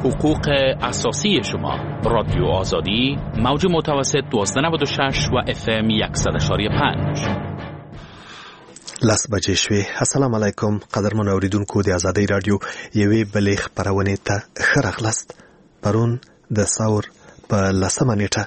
حقوق اساسی شما. رادیو آزادی، موج متوسط 1296 و FM 100.5. لاس بجې شوې. السلام علیکم قدرمن اوریدونکو د آزادۍ رادیو یوې بلې خپرونې ته ښه راغلاست. پرون د ثور په 10مه نیټه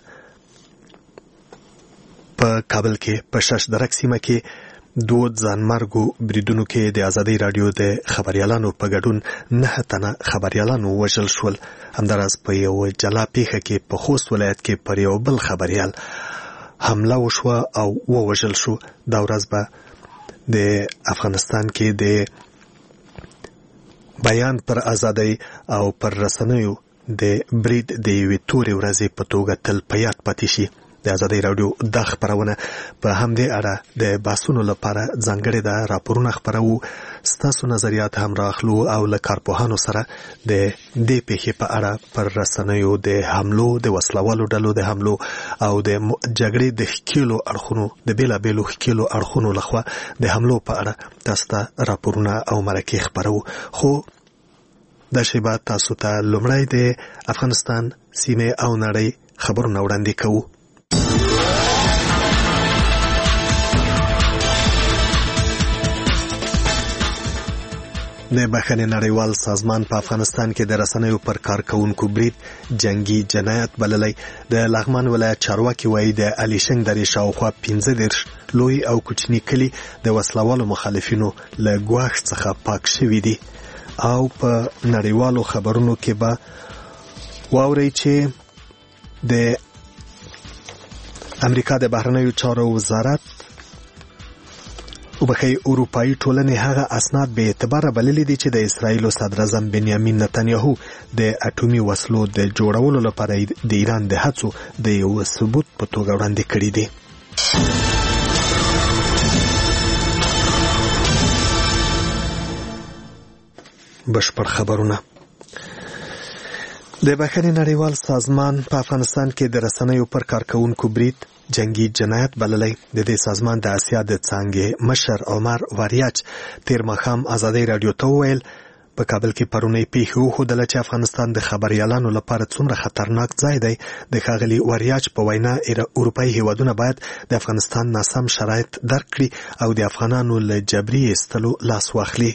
په کابل کې په ششدرک سیمه کې دوه ځانمرګو بریدونو کې د آزادۍ رادیو د خبريالانو په ګډون 9 تنه خبريالانو وژل شول. همداراز په یو جلا پیښه کې په خوست ولایت کې پر یو بل خبريال حمله وشوه او وژل شو. دا ورځ به د افغانستان کې د بیان پر ازادۍ او پر رسنیو د برید د یوې تورې ورځې په توګه تل په یاد پاتې شي. د آزادۍ رادیو د خبرونه په همدې اړه د باسونو لپاره ځانګړي د راپورونه خبرو. ستاسو نظریات هم راخلو او له کارپوهانو سره د دې پیښې په اړه پر رسنیو د حملو د وسلوالو ډلو د حملو او د جګړې د ښکیلو اړخونو د بیلابیلو ښکیلو اړخونو لخوا د حملو په اړه تاسو ته راپورونه او مرکې خبرو. خو دا شیبه تاسو ته لومړی د افغانستان سیمه او نړۍ خبرونه وړاندې کوو. د بخښنې نړیوال سازمان په افغانستان کې د رسنیو پر کارکونکو برید جنگي جنایت بللی. د لغمان ولایت چارواکي وایي د الیشنګ درې شاوخوا 15 لوی او کوچني کلي د وسلوالو مخالفینو له ګواښ څخه پاک شوي دي. او په نړیوالو خبرونو کې به واورئ چې د امریکا د بهرنیو چارو وزارت اروپایي ټولنې هغه اسناد به اعتبار بللي دي چې د اسرایل صدر اعظم بنیامین نتنیاهو د اټومي وسلو د جوړولو لپاره د ایران د هڅو د یو ثبوت په توګه وړاندې کړي دي. بشپړ خبرونه. د بخښنې نړیوال سازمان په افغانستان کې د رسنیو پر کارکونکو برید جنگي جنایت بللی. د دې سازمان د آسیا د څانګې مشر عمر واریاچ تیر ماښام آزادۍ رادیو ته وویل په کابل کې پرونی پیښه وښودله چې افغانستان د خبريالانو لپاره څومره خطرناک ځای دی. د ښاغلي واریاچ په وینا اروپایي هیوادونه باید د افغانستان ناسم شرایط درک کړي او د افغانانو له جبري ایستلو لاس واخلي.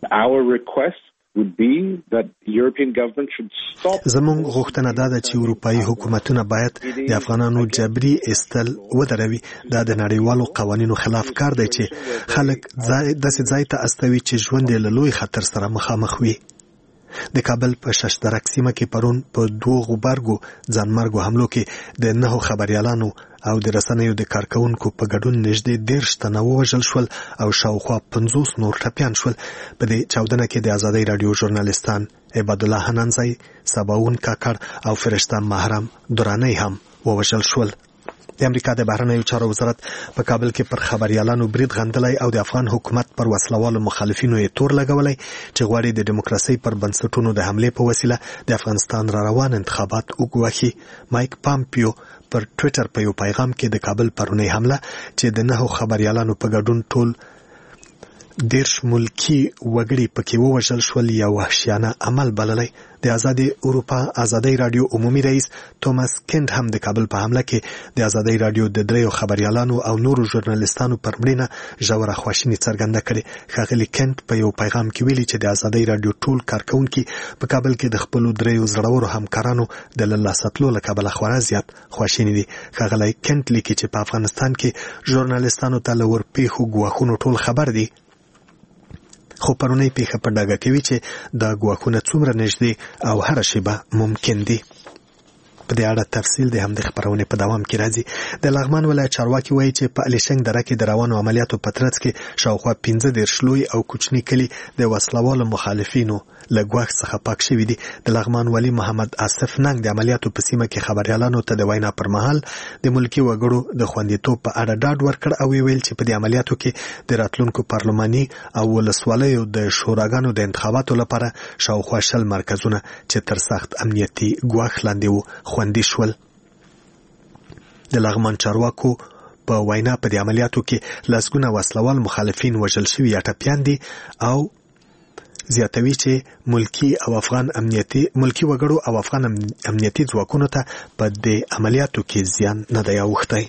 زموږ غوښتنه دا ده چې اروپایي حکومتونه باید د افغانانو جبري ایستل ودروي. دا د نړیوالو قوانینو خلاف کار دی چې خلک داسې ځای ته استوي چې ژوند یې له لوی خطر سره مخامخ وي. د کابل په ششدرک سیمه کې پرون په 2 غبرګو ځانمرګو حملو کې د 9 خبريالانو او د رسنیو د کارکونکو په ګډون نږدې 13 تنه وژل شول او شاوخوا 50 نور ټپیان شول. په دې چاودنه کې د آزادۍ رادیو ژورنالیستان عبد الله حنانزی، سباون کاکړ او فرشته محرم درانی هم وژل شول. د امریکا د بهرنیو چارو وزارت په کابل کې پر خبريالانو برید غندلی او د افغان حکومت پر وسلوالو مخالفینو یې تور لګولی چې غواړي د دیموکراسۍ پر بنسټونو د حملې په وسیله د افغانستان را روان انتخابات وګواښي. مایک پامپیو پر ټویټر په یو پیغام کې د کابل پرونی حمله چې د 9 خبريالانو په ګډون ټول 10 ملکی وګړي پکې ووژل شول یا وحشیانه عمل بللی. د اروپا آزادۍ رادیو عمومي رئیس توماس کینډ هم د کابل په حمله کې د آزادۍ رادیو د 3 خبريالانو او نورو ژورنالیستانو پر مړینه ژوره خواشیني څرګنده کړې. ښاغلي کینډ په یو پیغام کې ویلي چې د آزادۍ رادیو ټول کارکونکي په کابل کې د خپلو 3 زړورو همکارانو د لاسه تلو له کبله خورا زیات خواشیني دي. ښاغلی کینډ لیکي چې په افغانستان کې ژورنالیستانو ته له ورپېښو ګواښونو ټول خبر دي، خو پرونی پیښه په ډاګه کوي چې دا ګواښونه څومره نږدې او هر شیبه ممکن دي. په دې اړه تفصیل د همدې خبرونې په دوام کې راځي. د لغمان ولایت چارواکي وایي چې په الیشنګ دره کې د روانو عملیاتو په ترڅ کې شاوخوا 15 لوی او کوچني کلي د وسلوالو مخالفینو له ګواښ څخه پاک شوي دي. د لغمان والي محمد آصف ننګ د عملیاتو په سیمه کې خبريالانو ته د وینا پر مهال د ملکی وګړو د خوندیتوب په اړه ډاډ ورکړ او ویل چې په دې عملیاتو کې د راتلونکو پارلماني او ولسوالیو د شوراګانو د انتخاباتو لپاره شاوخوا 20 مرکزونه چې تر سخت امنیتي ګواښ لاندې وو خوندي شول. د لغمان چارواکو په وینا په دې عملیاتو کې لسګونه وسلوال مخالفین وژل شوي یا ټپیان دي او زیاتوي چې ملکی وګړو او افغان امنیتي ځواکونو ته په دې عملیاتو کې زیان نه دی اوښتی.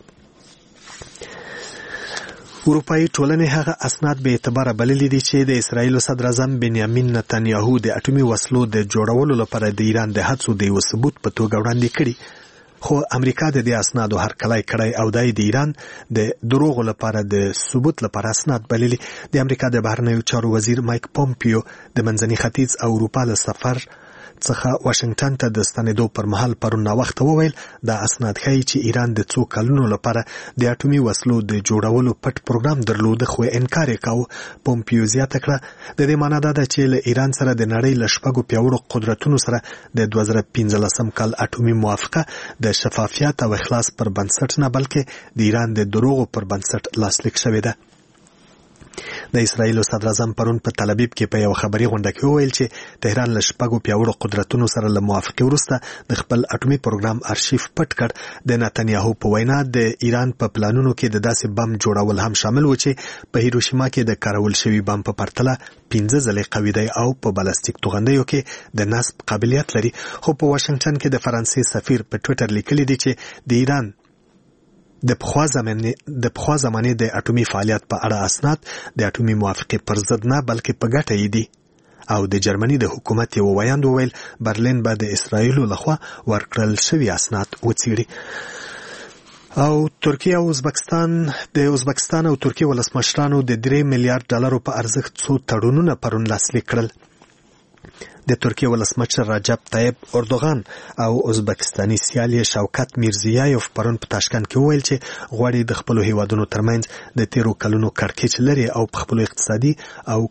اروپایي ټولنې هغه اسناد به اعتباره بللي دي چې د اسرایل صدر اعظم بنیامین نتنیاهو د اټومي وسلو د جوړولو لپاره د ایران د هڅو د یو ثبوت په توګه وړاندې کړي. خو امریکا د دې اسنادو هرکلی کړی او د ایران د دروغو لپاره د ثبوت لپاره اسناد بللي. د امریکا د بهرنیو چارو وزیر مایک پومپیو د منځني ختیځ او اروپا له سفر څخه واشنگټن ته د ستنېدو پر مهال پرون ناوخته وویل دا اسناد ښیي چې ایران د څو کلونو لپاره د اټومي وسلو د جوړولو پټ پروګرام درلوده خو انکار یې کاوه. پومپیو زیاته کړه د دې معنا دا ده چې له ایران سره د نړۍ له 6 پیاوړو قدرتونو سره د 2015 کال اټومي موافقه د شفافیت او اخلاص پر بنسټ نه بلکې د ایران د دروغو پر بنسټ لاسلیک شوې ده. د اسرایل صدر اعظم پرون په تل ابیب کې په یو خبري غونډه کې وویل چې تهران له 6 پیاوړو قدرتونو سره له موافقه وروسته د خپل اټومي پروګرام ارشیف پټ کړ. د نتنیاهو په وینا د ایران په پلانونو کې د داسې بم جوړول هم شامل و چې په هیروشیما کې د کارول شوی بم په پرتله 15 ځلې قوي دی او په بالستیک توغندیو کې د نصب قابلیت لري. خو په واشنگټن کې د فرانسې سفیر په ټوئیټر لیکلي دی چې د ایران د پخوا زمانې د اټومي فعالیت په اړه اسناد د اټومي موافقې پر ضد نه بلکې په ګټه یې دي. او د جرمني د حکومت یو ویاند وویل برلین به د اسرایلو لخوا ورکړل شوي اسناد وڅېړي. او ترکیه او ازبکستان او ترکیه ولسمشرانو د 3 میلیارډ ډالرو په ارزښت څو تړونونه پرون لاسلیک کړل. د ترکیه ولسمشر رجب طیب اردوغان او ازبکستاني سیال شوکت میرزیایف پرون په تاشکند کې وویل چې غواړي د خپلو هیوادونو ترمنځ د 13 کلونو کړکېچ لري او په خپلو اقتصادي او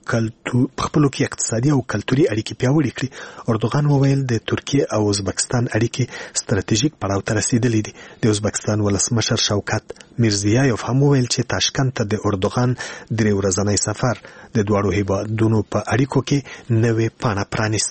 کلتوري اړیکې پیاوړې کړي. اردوغان وویل د ترکیه او ازبکستان اړیکې ستراتیژیک پړاو ته رسیدلې دي. د ازبکستان ولسمشر شوکت میرزیایف هم وویل چې تاشکند ته د اردوغان 3 ورځنی سفر د دواړو هیوادونو په اړیکو کې نوې پاڼه پرانیسته.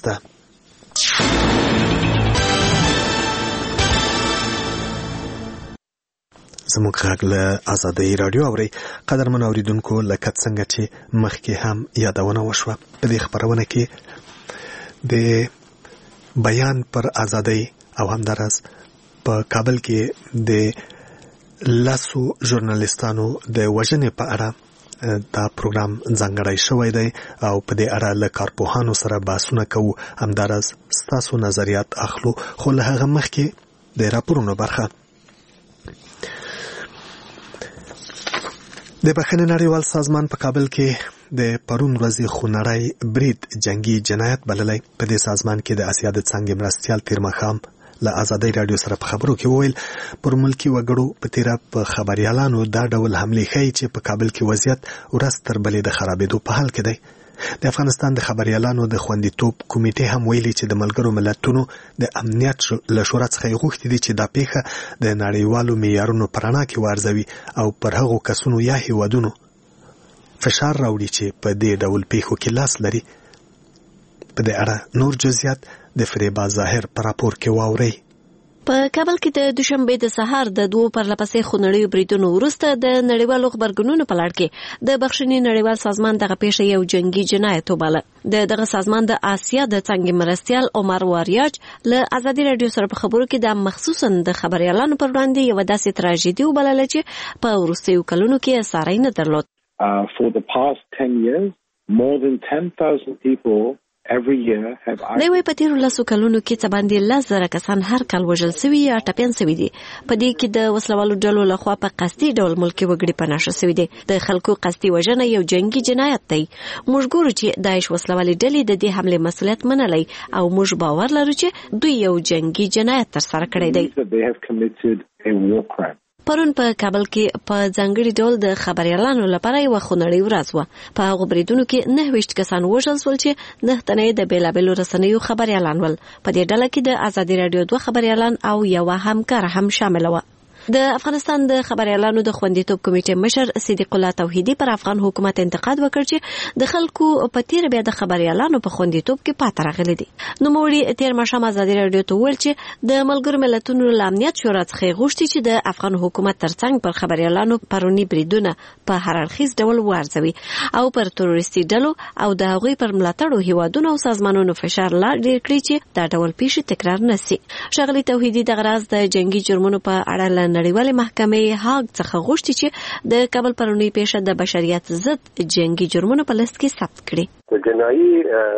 زموږ غږ له آزادۍ راډیو اورئ. قدرمن اوریدونکو لکه څنګه چې مخکې هم یادونه وشوه په دې خپرونه کې د بیان پر آزادۍ او همداراز په کابل کې د 10 ژورنالیستانو د وژنې په اړه دا پروګرام ځانګړی شوی دی او په دې اړه له کارپوهانو سره بحثونه کوو. همداراز ستاسو نظریات اخلو. خو له هغه مخکې د راپورونو برخه. د بخښنې نړیوال سازمان په کابل کې د پرون ورځې خونړی برید جنگي جنایت بللی. په دې سازمان کې د اسیا د څانګې مرستیال تیر ماښام له آزادۍ راډیو سره په خبرو کې وویل پر ملکی وګړو په تیره په خبريالانو دا ډول حملې ښیي چې په کابل کې وضعیت ورځ تر بلې د خرابېدو په حال کې دی. د افغانستان د خبريالانو د خوندیتوب کمیټې هم ویلي چې د ملګرو ملتونو د امنیت له شورا څخه غوښتي دي چې دا پیښه د نړیوالو معیارونو پر رڼا کې وارزوي او پر هغو کسونو یا هیوادونو فشار راوړي چې په دې ډول پیښو کې لاس لري. په دې اړه نور جزئیات د فریبا ظاهر پر راپور کې واوري. په کابل کې د دوشنبه د سهار د 2 پرلپسې خونړیو بریدونو وروسته د نړیوالو خبرګونونو په لړ کې د بخښنې نړیوال سازمان دغه پیښه یو جنگي جنایت وباله. دغه سازمان د آسیا د څنګه مرستیال عمر واریاج له آزادۍ راډیو سره په خبرو کې د مخصوصا د خبريالانو پر وړاندې یو داسې تراژیدي وبلله چې په وروستیو کلونو کې ساری نه درلود. For the past 10 years, more than 10,000 people every year have دوی په تیرو 10 کلونو کې څه باندې 10,000 کسان هر کال وژل شوي یا ټپيان شوي دي. په دې کې د وسلوالو ډلو لخوا په قصدي ډول ملکي وګړي پناه شوي دي. د خلکو قصدي وژنه یو جنگي جنایت دی. موږ ګورو چې داعش وسلوالي ډلې د دې حمله مسؤلیت منلای او موږ باور لرو چې دوی یو جنگي جنایت تر سره کړی دی. پرون په کابل کې په ځانګړي ډول د خبريالانو لپاره یو خونړی ورځ و. په هغه بریدونو کې 9 کسان وژل شول چې 9 تنه د بیلابیلو رسنیو خبريالان ول. په دې ډله کې د آزادۍ راډیو 2 خبريالان او یو همکار هم شامل و. د افغانستان د خبريالانو د خوندیتوب کمیټې مشر صدیق الله توحیدی پر افغان حکومت انتقاد وکړ چې د خلکو په تیر بیا د خبريالانو په خوندیتوب کې پاتې راغلي دي. نو موري تیر ماښام ازادي رادیو ته ویل چې د ملګرو ملتونو امنیت شورا څخه غوښتي چې د افغان حکومت ترڅنګ پر خبريالانو پرونی بریدونه په هررخیز ډول وارزوي او پر تروریستي ډلو او د هغوی پر ملاتړو هیوادونو او سازمانونو فشار لا ډیر کړی چې دا ډول پیښې تکرار نشي. ښاغلي توحیدی د غراز د جنگي جرمونو په اړه نړیوالې محکمې هاګ څخه غوښتي چې د کابل پرونی پیښه د بشریت ضد جنگي جرمونو په لیست کې ثبت کړي. جنایي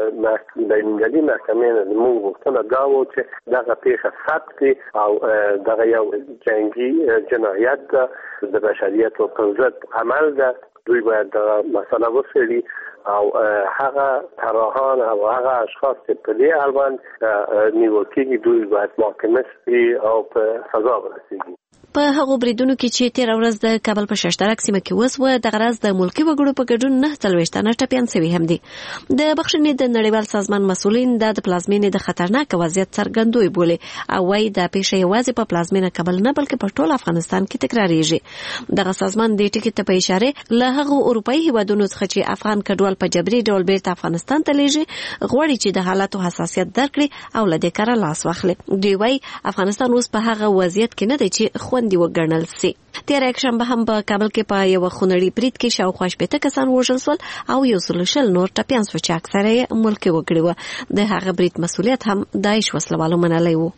بین‌المللي محکمې موږ غوښتنه دا و چې دغه پیښه ثبت کړي او دغه یو جنگي جنایت د بشریت په ضد عمل ده. دوی باید دغه مسله وڅېړي او هغه طراحان او هغه اشخاص چې په دې اړوند نیول کېږي دوی باید محاکمه شي او په سزا ورسېږي. په هغو بریدونو کې چې تیر ورځ د کابل په ششترک سیمه کې وسوه د غراز د ملکی وګړو په ګډون 49 تنه ټپيان شوي هم دي. د بخښنې د نړیوال سازمان مسؤلین د پلازمینې د خطرناک وضعیت څرګندوي بولي او وايي د پیښې یوازې په پلازمینه کابل نه بلکې په ټول افغانستان کې تکرارېږي. دغه سازمان د ټکی ته په اشاره له هغو اروپאי هیوادونو څخه چې افغان کډوال په جبري ډول بیرته افغانستان ته لیږي غواړي چې د حالاتو حساسیت درکړي او له دې کاره لاس واخلي. دوی وايي افغانستان اوس په هغه وضعیت کې نه دی چې خوندي وګڼل سي. تیر یکشنبه هم په کابل کې په یو خونړی برید کې شاوخوا 80 کسان وژل شول او 100 نور ټپيان شو چې اکثره ملکی وګړي وو. د هغه برید مسؤلیت هم داعش وسلوالو منلی وو.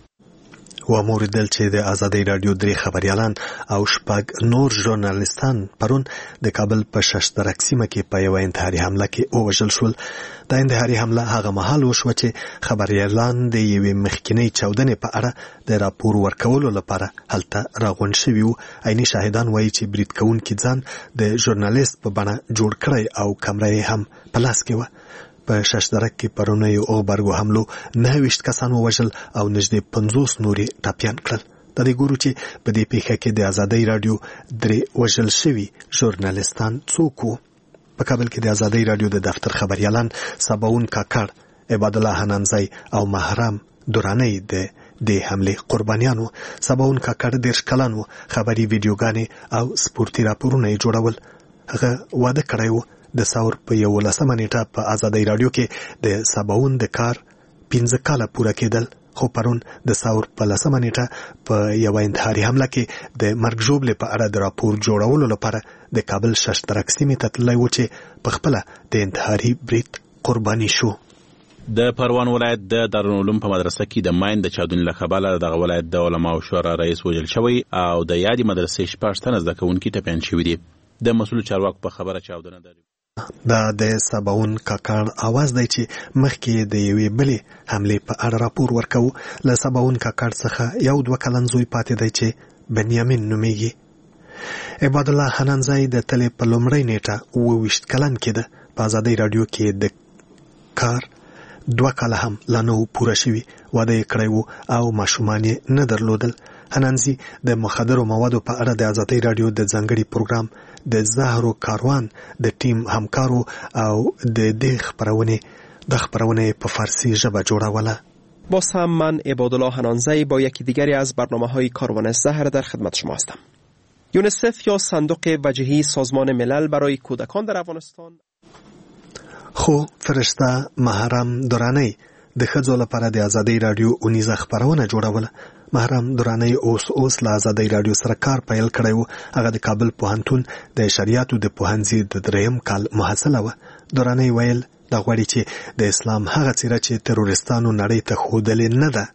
وموریدل چې د ازادي رادیو درې خبريالان او شپږ نور ژورنالیستان پرون د کابل په ششترک سیمه کې په یو انتحاري حمله کې وژل شول. دا انتحاري حمله هغه مهال وشوه چې خبريالان د یوې مخکینی چاودنې په اړه د راپور ورکولو لپاره هلته راغونډ شوي وو. عیني شاهدان وایي چې برید کوونکي ځان د ژورنالیست په بڼه جوړ کړی او کمره هم په لاس کې وه. په ششترک کې پرونه یو غبرګو حملو 29 کسان ووژل او نږدې 50 نورې ټپيان کړل. د دې ګورو چې په دې پیښه کې د ازادي رادیو درې وژل شوي ژورنالیستان څوک وو. په کابل کې د ازادي رادیو د دفتر خبريالان سباون کاکړ، عباد الله حنانزی او محرم دورانی د حمله قربانیانو. سباون کاکړ 10 کلن وو. خبري ویډیوګانې او سپورتي راپورونه یې جوړول. هغه واده کړی وو د ثور په 11 نیټه په ازادي رادیو کې د سباون د کار 15 کاله پوره کېدل. خو پرون د ثور په 10 نیټه په یو انتحاري حمله کې د مرګ ژوبلې په اړه د راپور جوړولو لپاره د کابل ششترک سیمې ته تللی و چې په خپله د انتحاري برید قرباني شو. د پروان ولایت د دارالعلوم په مدرسه کې د ماین د چاودنې له کبله دغه ولایت د علماو شورا رئیس وژل شوی او د یادې مدرسې 14 تنه زده کوونکي ټپيان شوي دي. د مسؤل چارواکو په خبره چاودنه ده. دا د سباون کاکړ आवाज دی چې مخکې د یوې بلې حملې په اړه راپور ورکو. له سباون کاکړ څخه یو 2 کلن زوی پاتې دی چې بنیامین نومیږي. عباد الله حنانزی د تلې په لومړۍ نیټه 22 کلن کې ده. په ازادي رادیو کې د کار 2 کاله هم لا نه پوره شوي. واده یې کړی و او ماشومان یې نه درلودل. حنانزی د مخدرو موادو په اړه د ازادي رادیو د ځانګړي پروګرام د زهرو کاروان د ټیم همکارو او د خبرونه په فارسی ژبه جوړوله. باز هم من عباد الله حنانزی با یکی دیگری از برنامه‌های کاروان زهر در خدمت شما هستم. یونیسف یا صندوق وجهی سازمان ملل برای کودکان در افغانستان خو فرشته محرم دورانی د ښځو لپاره د ازادي رادیو اونیزه خبرونه جوړوله. محرم دورانی اوس له ازادي رادیو سره کار پیل کړی و. هغه د کابل پوهنتون د شریعتو د پوهنځي د 3م کال محصله و. دورانی ویل دا غواړي چې د اسلام هغه څیره چې تروریستانو نړۍ ته ښودلې نه ده.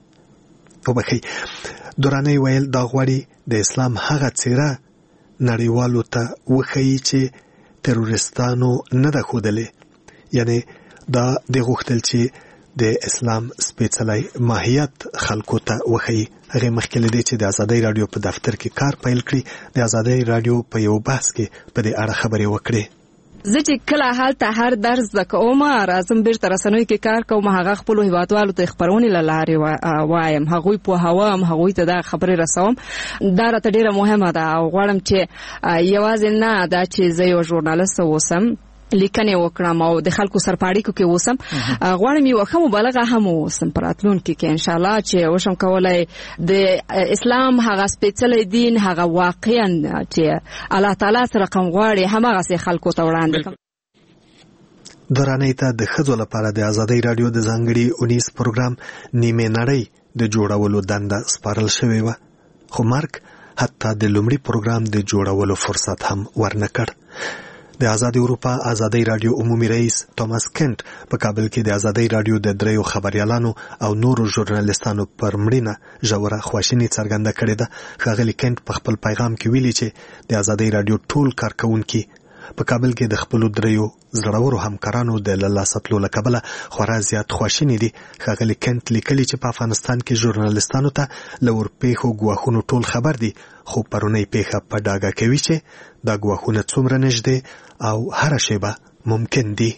دورانی ویل دا غواړي د اسلام هغه څیره نړیوالو ته وښیي چې تروریستانو نه ده ښودلې. یعنی دا د غوښتل چې د اسلام سپېڅلی ماهیت خلکو ته وښیي. هغې مخکې له دې چې د ازادي رادیو په دفتر کې کار پیل کړي د ازادي رادیو په یو بحث کې په دې اړه خبرې وکړې. زه چې کله هلته هر درس زده کوم راځم بیرته رسنیو کې کار کوم هغه خپلو هیوادوالو ته خبرونې له لارې وایم هغوی پوهوم هغوی ته دا خبرې رسوم. دا راته ډېره مهمه ده او غواړم چې یوازې نه دا چې زه یو ژورنالیست اوسم لیکنې وکړم او د خلکو سره په اړیکو کې اوسم. غواړم یو ښه مبالغه هم اوسم په راتلونکي کې ان شاء الله چې وشم کولای د اسلام هغه سپېڅلی دین هغه واقعا چې الله تعالی سره رقم غواړي هماغسې خلکو ته وړاندې کړم. درانه ته د ښځو لپاره د ازادۍ راډیو د ځانګړي اونیز پروګرام نیمه نړۍ د جوړولو دنده سپارل شوې وه، خو مرګ حتی د لومړي پروګرام د جوړولو فرصت هم ورنه کړ. د آزاد اروپا آزادۍ راډیو عمومي رئیس توماس کنټ په کابل کې د آزادۍ راډیو د 3 خبريالانو او نورو ژورنالیستانو پر مړینه ژوره خواشیني څرګنده کړې ده. ښاغلي کنټ په خپل پیغام کې ویلي چې د آزادۍ راډیو ټول کارکونکي په کابل کې د خپل 3 زړورو همکارانو د لاسه تللو کبله خورا زیات خواشیني دي. ښاغلي کنټ لیکلي چې په افغانستان کې ژورنالیستانو ته له ورپېښو ګواښونو ټول خبر دي، خو پرونی پیښه په ډاګه کوي چې دا ګواښونه څومره نږدې او هر شیبه ممکن دي.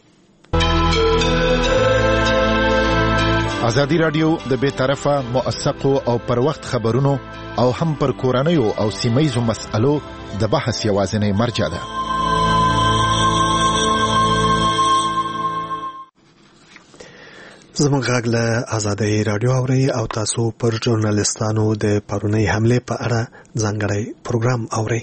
ازادي راډیو د بیطرفه موثقو او پر وخت خبرونو او هم پر کورنیو او سیمایزو مسألو د بحث یوازینی مرجع ده. زموږ غږ له آزادۍ راډیو اورئ او تاسو پر ژورنالیستانو د پرونی حملې په اړه ځانګړی پروګرام اورئ.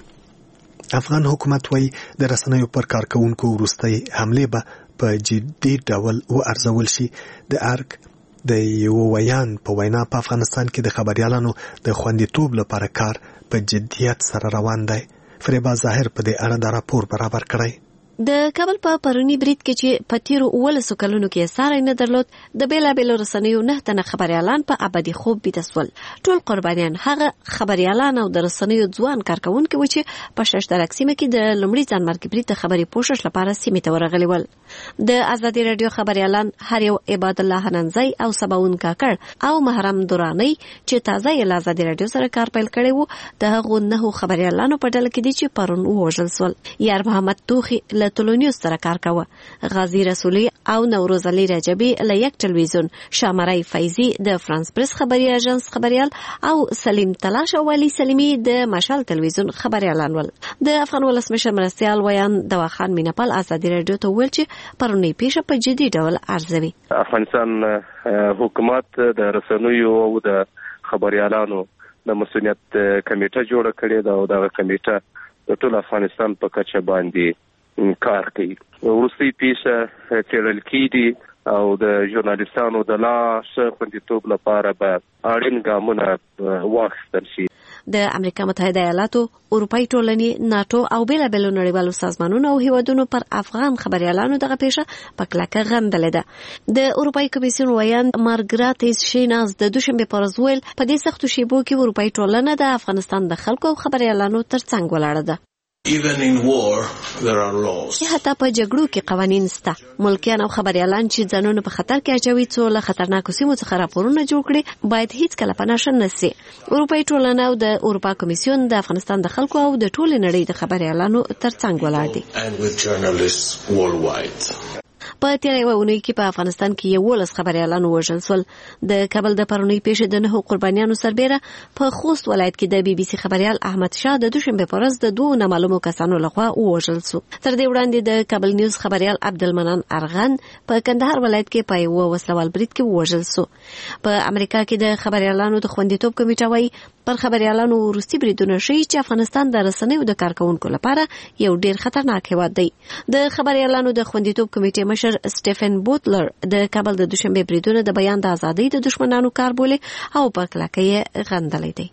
افغان حکومت وایي د رسنیو پر کارکونکو وروستۍ حملې به په جدي ډول وارزول شي. د ارګ د یو ویان په وینا په افغانستان کې د خبريالانو د خوندیتوب لپاره کار په جدیت سره روان دی. فریبا ظاهر په دې اړه د راپور برابر کړی. د کابل په پرونی برید کې چې په تیرو 19 کلونو کې ساری نه درلود، د بیلابیلو رسنیو 9 تنه خبريالان په ابدي خوب بیده سول. ټول قربانیان هغه خبريالان او د رسنیو ځوان کارکونکي و چې په ششترک سیمه کې د لومړي ځانمرګي برید د خبري پوښښ لپاره سیمه ته ورغلي ول. د آزادي رادیو خبريالان هر یو عباد الله حننزی او سباون کاکړ او محرم دورانی چې تازه یې آزادي رادیو سره کار پیل کړی وو، د هغو 9 خبريالانو په ډله کې دي چې پرون وژل سول. یار محمد توخی تولونیوز سره کار کاوه، غازی رسولی او نوروز علی رجبی له یک تلویزیون، شامرای فیضی د فرانس پریس خبري اژانس خبريال او سلیم تلاش او ولی سلیمی د مشال تلویزیون خبريالان ول. د افغان ولسمشر مرستیال ویان دواخان مینپال آزادي رادیو ته ویل چې پرونی پیښه په جدي ډول ارزوي. افغانستان حکومت د رسنیو او د خبريالانو د مسؤلیت کمیټه جوړه کړې ده او دا کمیټه د ټول افغانستان په کچه باندې کار کوي. وروستۍ پیښه څېړل کېږي او د ژورنالیستانو د لا ښه خوندیتوب لپاره به اړین ګامونه واخیستل شي. د امریکا متحده ایالاتو، اروپای ټولنې، ناتو او بیلابیلو نړیوالو سازمانونو او هیوادونو پر افغان خبريالانو دغه پیښه په کلکه غندلې ده. د اروپای کمیسیون ویان مارګراتیس شیناز د دوشنبه پر ورځ ویل په دې سختو شیبو کې اروپای ټولنه د افغانستان د خلکو او خبريالانو ترڅنګ ولاړه ده. Even in war, there are laws. حتی په جګړو کې قوانین شته. ملکیان او خبريالان چې ځانونه په خطر کې اچوي څو له خطرناکو سیمو څخه راپورونه جوړ کړي باید هیڅ کله په نشه نشي. اروپای ټولنه او د اروپا کمیسیون د افغانستان د خلکو او د ټولې نړۍ د خبريالانو ترڅنګ ولاړ دي. And with journalists worldwide. په تیرې ونې کې په افغانستان کې 11 خبريالان وژل شول. د کابل د پرونی پیښې د 9 قربانیانو سربېره په خوست ولایت کې د بي بي سي خبريال احمد شاه د دوشنبه پر ورځ د 2 نامعلومو کسانو لخوا وژل شو. تر دې وړاندې د کابل نیوز خبريال عبدالمنان ارغن په کندهار ولایت کې په یو وسلوال برید کې وژل شو. په امریکا کې د خبريالانو د خوندیتوب کمیټه وايي پر خبريالانو وروستي بریدونه شي چې افغانستان د رسنیو د کارکونکو لپاره یو ډیر خطرناک هیواد دی. د خبريالانو د خوندیتوب کمیټې مشر سټیفن بوتلر د کابل د دوشنبه بریدونه د بیان د ازادۍ د دشمنانو کار بولي او په کلکه یې غندلې دي.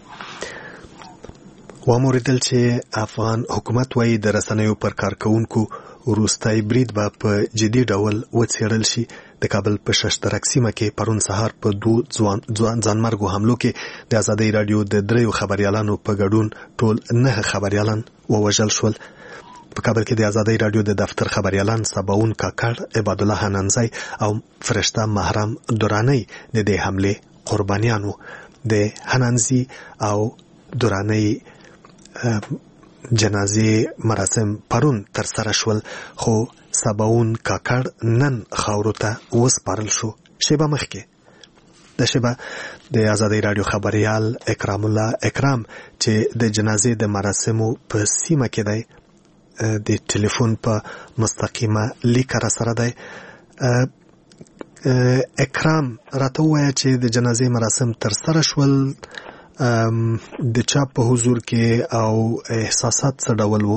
واموریدل چې افغان حکومت وايي د رسنیو پر کارکونکو وروستي برید به په جدي ډول وڅېړل شي. د کابل په ششترک سیمه کې پرون سهار په 2 ځانمرګو حملو کې د آزادۍ راډیو د 3 خبريالانو په ګډون ټول 9 خبريالان ووژل شول. په کابل کې د آزادۍ راډیو د دفتر خبريالان سباون کاکړ، عباد الله حننزی او فرشته محرم دورانی د دې حمله قربانیانو. د حننزی او دورانی جنازې مراسم پرون تر سره شول، خو سباون کاکړ نن خاورو ته وسپارل شو. شیبه مخکې د شیبه د آزادۍ راډیو خبريال اکرام الله اکرام چې د جنازې د مراسمو په سیمه کې دی د ټلیفون په مستقیمه لیک را سره دی. اکرام راته ووایه چې د جنازې مراسم ترسره شول، د چا په حضور کې او احساسات څه ډول وو؟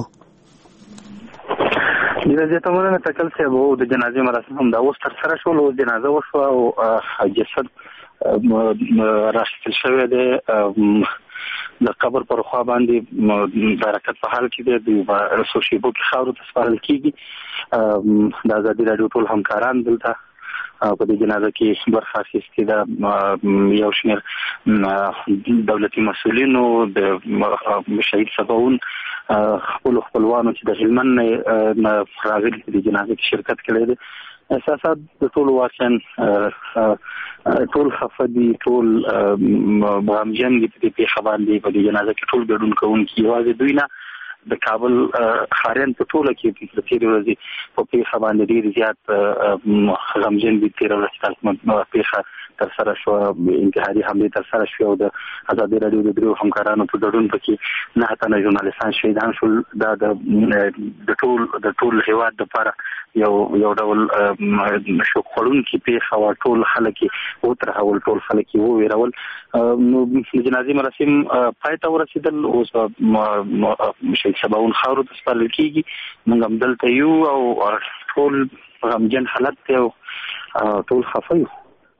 جنازې ته مننه تکل صاحب، د جنازې مراسم هم دا اوس ترسره شول، اوس جنازه وشوه او جسد راخیستل شوی دی. د قبر پر خوا باندې برکت په حال کې دی، د څو شیبو کې خاورو ته سپارل کېږي. د ازادي راډیو ټول همکاران دلته په دې جنازه کې برخه اخیستې ده. یو شمېر دولتي مسؤلینو، د شهید سباون خپلوانو چې د هلمند نه راغلي په دې جنازه کې شرکت کړی دی. احساسات د ټولو واقعا ټول خفه دي، ټول غمجن دي په دې پیښه باندې. په دې جنازه کې ټول ګډون کوونکي، یوازې دوی نه، د کابل ښاریان په ټوله کې د تېرې ورځې په پیښه باندې ډېر زیات غمجن دي. تېره ورځ پیښه ترسره شوه، انتحاري حملې ترسره شوې او د ازادي راډیو د دریو همکارانو په ګډون پکې 9 تنه ژورنالستان شهیدان شول. دا د ټول هېواد دپاره یو ډول شوق خوړونکې پیښه وه. ټول خلک یې وترهول، ټول خلک یې وویرول. نو د جنازې مراسم پای ته ورسېدل. اوس به شهید سباون خاورو ته سپارل کېږي. موږ هم دلته یو او ټول غمجن حالت دی او ټول خفه یو.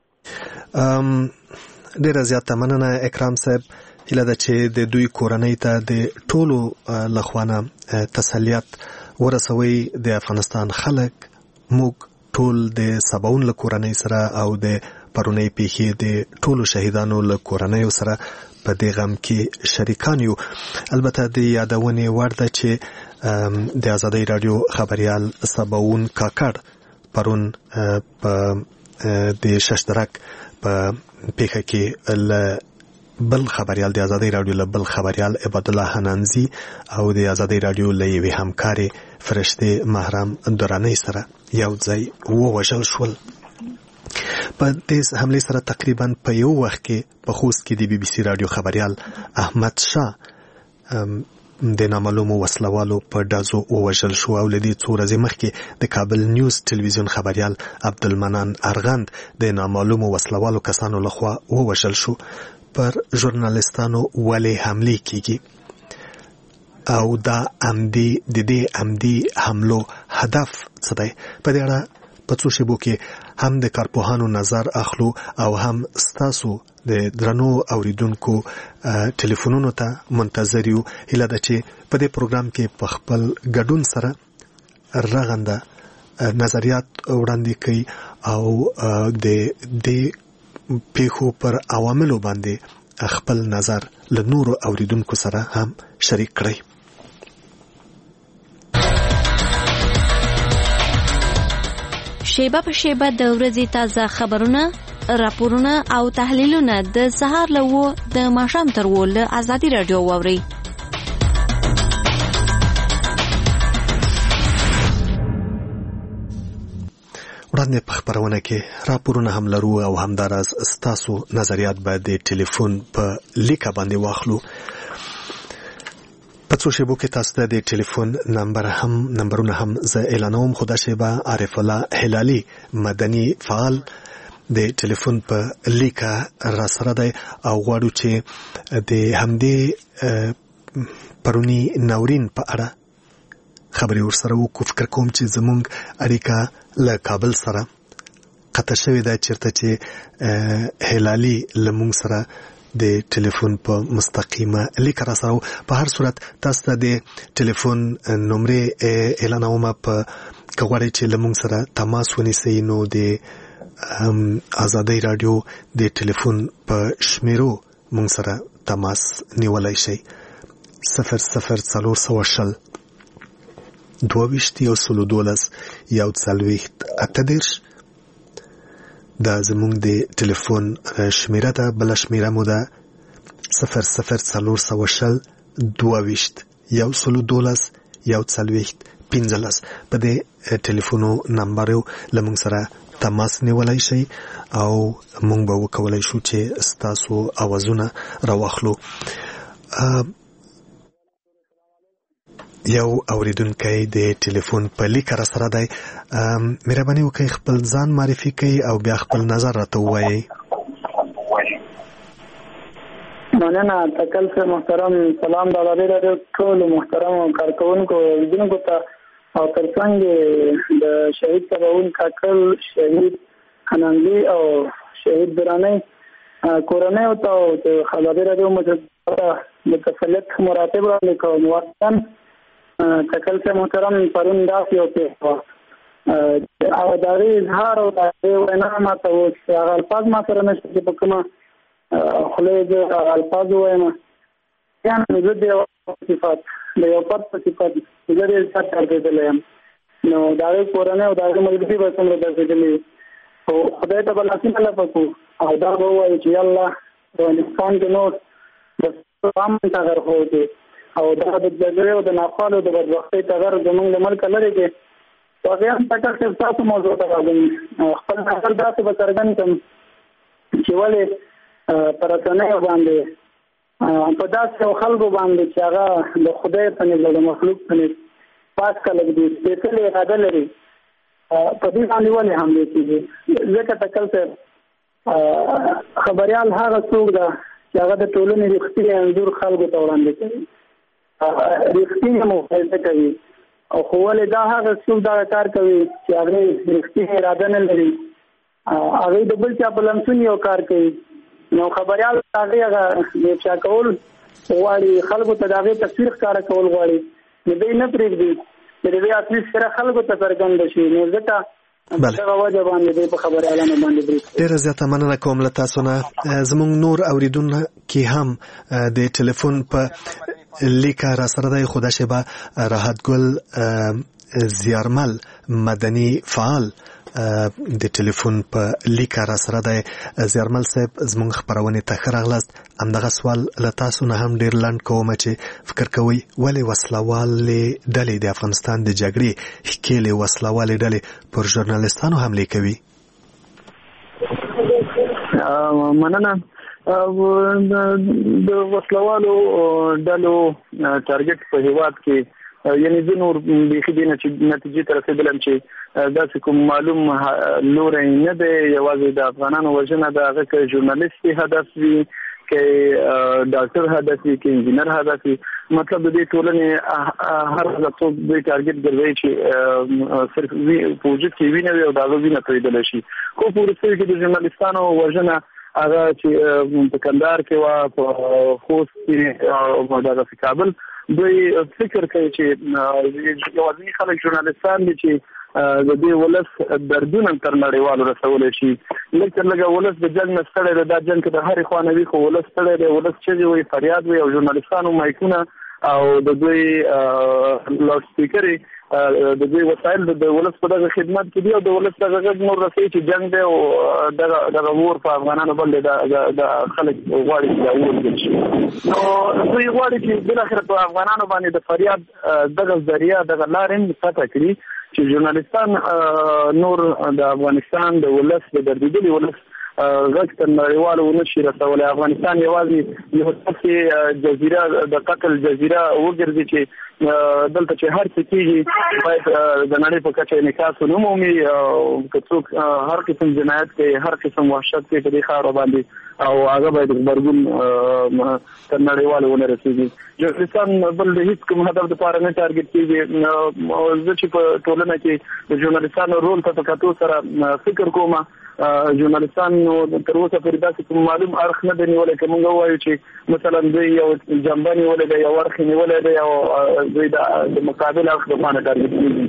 ډیره زیاته مننه اکرام صاحب. هیله ده چې د دوی کورنۍ ته د ټولو لخوانه تسلیت ورسوي. د افغانستان خلک، موږ ټول د سباون له کورنۍ سره او د پرونی پیښې د ټولو شهیدانو له کورنۍ سره په دې غم کې شریکان یو. البته د یادونې وړ ده چې د ازادي راډیو خبريال سباون کاکړ پرون په د ششدرک په پیښه کې بل خبريال د ازادي راډیو له بل خبريال عبد الله حنانزي او د ازادي راډیو له یوې همکارې فرشته محرم دراني سره یو ځای ووژل شول. په دې حمله سره تقریبا په یو وخت کې په خوست کې د بي بي سي راډیو خبريال احمد شاه د نامعلومو وسلوالو په ډازو ووژل شو او لدې څو ورځې مخکې د کابل نیوز ټلویزیون خبريال عبدالمنان ارغند د نامعلومو وسلوالو کسانو لخوا ووژل شو. پر ژورنالستانو ولې حمله کیږي او دا عمدي د دې عمدي حملو هدف څه دی؟ په دې اړه په څو شیبو کې هم د کارپوهانو نظر اخلو او هم ستاسو د درنو اوریدونکو ټلیفونونو ته منتظر یو. هیله ده چې په دې پروګرام کې په خپل ګډون سره رغنده نظریات وړاندې کړي او د دې پیښو پر عواملو باندې خپل نظر له نورو اوریدونکو سره هم شریک کړئ. شیبه په شیبه د ورځې تازه خبرونه، راپورونه او تحلیلونه د سهار له 9 د ماښام تر 10 له ازادي راډیو واورئ. وړاندې په خبرونه کې راپورونه هم لرو او همداراز ستاسو نظریات به د ټلیفون په لیکه باندې واخلو. په څو شیبو کې تاسو ته د ټلیفون نمبرونه هم زه اعلانوم. خدا شیبه عارف الله هلالي مدني فعال د ټلیفون په لیکه را سره دی او غواړو چې د همدې پرونی ناورین په اړه خبرې ورسره وکړو. فکر کوم چې زموږ اړیکه له کابل سره قطع شوې ده، چېرته چې هلالي له موږ سره د ټلیفون په مستقیمه لیک را سره. په هر صورت تاسو ته د ټلیفون نمرې اعلانوم. په کغواړئ چې له موږ سره تماس ونیسئ نو د ازادي راډیو د ټلیفون په شمیرو موږ سره تماس نیولای شئ. 0040 22 112 دا زمونږ د ټلیفون شمیره ده. بل شمیره مو ده 0040 22 112 115. په دې ټلیفونو نمبر لمونږ سره تماس نیولای شي او مونږ به وکولای شو چې ستاسو اوازونه راوخلو. یو اوریدونکو د ټلیفون په لیک را سره دی. مهرباني وکړئ خپل ځان معرفي کړئ او بیا خپل نظر راته ووایئ. مننه. تکل سے محترم سلام د ازادي راډیو ټول محترم کارکونکو اوریدونکو ته او ترڅنګ د شهید تباون کاکل شهید حنانګي او شهید درانه کورنۍ او ته ازادي راډیو متفلت مراتب لیکو وطن تکل سے محترم پرون داسې او په او دغه اظهار او د وینا ماته او هغه الفاظ ما سره نشته چې په کومه خلید الفاظ وایم یعنی د یو صفات د یو پد صفات د دې څخه ترګدلم نو دا کورونه او دا ملګری به څنګه درځلې او خدای ته بل اسیم الله پکو او دا وایي چې الله افغانستان کې نو د تمام تغیر هوته او دا د جګړې او د ناخوالو د بدبختۍ تغیر زموږ د ملک لري کې واقعا تکر څه تاسو موضوع ته راغلي خپل نظر تاسو به څرګند کړئ چې ولې پرتنه باندې په داسې خلکو باندې چې هغه د خدای په نظر د مخلوق په نظر پاک کلک دي سپېڅلې اراده لري په دې باندې ولې حمله کیږي ځکه تکل څه خبريال هغه څوک ده چې هغه د ټولنې رښتینی انځور خلکو ته وړاندې کوي رښتینی مخالفت کوي او خو ولې دا هغه څوک دا کار کوي چې هغه رښتینی اراده نه لري هغه د بل چا په لمسون یو کار کوي نو خبريال هغه د چا کول غواړي خلکو ته دغه تصویر ښکاره کول غواړي نو دوی نه پرېږدي چې دوی اصلي سره خلکو ته څرګند شي نو ځکه دا وجه باندې په خبريالانو باندې ډېر زیاته مننه کوم له تاسو نه. زموږ نور اوریدونکو هم د ټلیفون په لیک را سره دی. خدا شبا راحت ګل زیارمل مدني فعال د ټلیفون په لیک را سره دی. زیارمل صاحب زموږ خبرونه ته راغلاست. همدغه سوال له تاسو نه هم ډیر لاند کوم چې فکر کوئ ولې وسلوالې ډلې د افغانستان د جګړې ښکېلې وسلوالې ډلې پر ژورنالستانو حمله کوي؟ مننه. د وسلوالو ډلو ټارګټ په هیواد کې یعنی د نور بيخي دینه چې نتیجې ته رسیدلم چې دا کوم معلوم لوري نه دی یوازې د افغانانو وژنه د هغه کې ژورنالیستي هدف وي کې ډاکټر هدف وي کې انجینر هدف وي مطلب د دې ټولنې هر څه د ټارګټ ګرځي چې صرف په وجود کې ویني او دا ویني پیدا شي خو په ورسره کې د ژورنالیستانو وژنه هغه چې په کندهار کې وا په خوست کې او د کابل دوی فکر کوي چې یوازې خلک ژورنالیستان دي چې د دې ولس دردونه تر نړیوالو رسولې شي لکه ولس د جنګ نستړی د جنګ کې د هر خوانوي خو ولس تړي د ولس چې وي فریاد وي او ژورنالیستانو مایکونه او د دوی لاوډ سپیکر د دوی وسایل د ولس په دغه خدمت کې دی او د ولس دغه نور رسي چې جنگ دی او دغه ور په افغانانو باندې د خلک غواړي چې ورګل شي نو دوی غواړي چې بل اخر په افغانانو باندې د فریاد دغه ذریعہ دغه لارې پاتې کړي چې ژورنالیستان نور د افغانستان د ولس د دردیدلي ولس غږ تر نړیوالو ونشي رسولای. افغانستان یوازې یو څه جزیره د قتل جزیره وګرځي چې دلته چې هر څه کېږي باید د نړۍ په کچه انعکاس ونومومي که څوک هر قسم جنایت کوي هر قسم وحشت کوي په دې خاوره باندې او هغه باید غبرګون تر نړیوالو ونه رسېږي. ژورنالیستان بل هیڅ کوم هدف لپاره نه ټارګټ کېږي. زه چې په ټولنه کې د ژورنالیستانو رول ته په کتو سره فکر کوم ژورنالیستان تر اوسه پورې داسې کوم معلوم اړخ نه دی نیولی که موږ ووایو چې مثلا دوی یو جنبه نیولې ده یو اړخ نیولی دی او دوی د مقابل اړخ دپاره ټارګټ کېږي.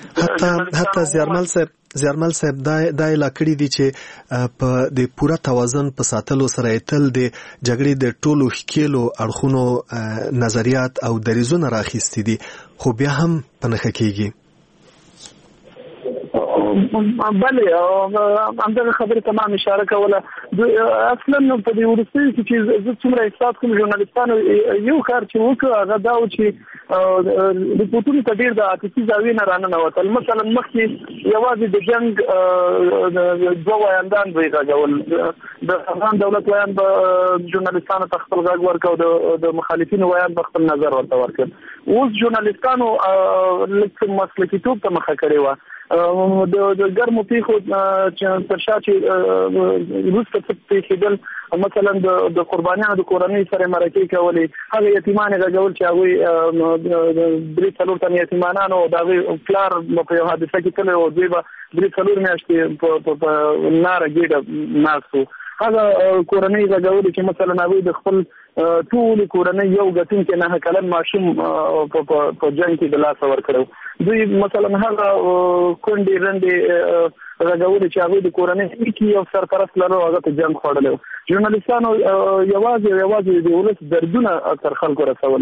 حتی زیارمل صاحب دا اعلان کړي دي چې په د پوره توازن په ساتلو سره تل د جګړې د ټولو ښکېلو اړخونو نظریات او دریځونه راخیستي دي خو بیا هم په نښه کېږي. بله همدغه خبره تمام اشاره کوله. اصلا په دې ورسته چې زه څومره احساس کوم ژورنالیستانو یو کار چې وکړ هغه دا و چې رپورټونو ته ډېر د عاطفي زاویې نه راننوتل. مثلا مخکې یوازې د جنګ دوه ویاندان دوی غږول، د افغان دولت ویان به ژورنالیستانو ته خپل غږ ورکړ او د مخالفینو ویان به خپل نظر ورته ورکړ. اوس ژورنالیستانو لکه مسلکیتوب ته مخه کړې وه. د ګرمو پیښو تر شا چې وروسته څه پېښېدل، مثلا د قربانیانو د کورنۍ سره مرکې کولې، هغه یتیمان غږول چې هغوی 3-4 تن یتیمانان او د هغوی پلار په یو حادثه کې تللی او دوی به 3-4 میاشتې په ناره ګېډه ناست وو. هغه کورنۍ غږولې چې مثلا هغوی د خپل ټول کورنۍ یو ګټونکي 9 کلن ماشوم په جنګ کې د لاسه ورکړو. دوی مثلا هغه کونډې رنډې غږولې چې هغوی د کورنۍ کې یو سرپرست لرو، هغه ته جنګ خوړلی و. ژورنالیستانو یوازې د ولس دردونه تر خلکو رسول.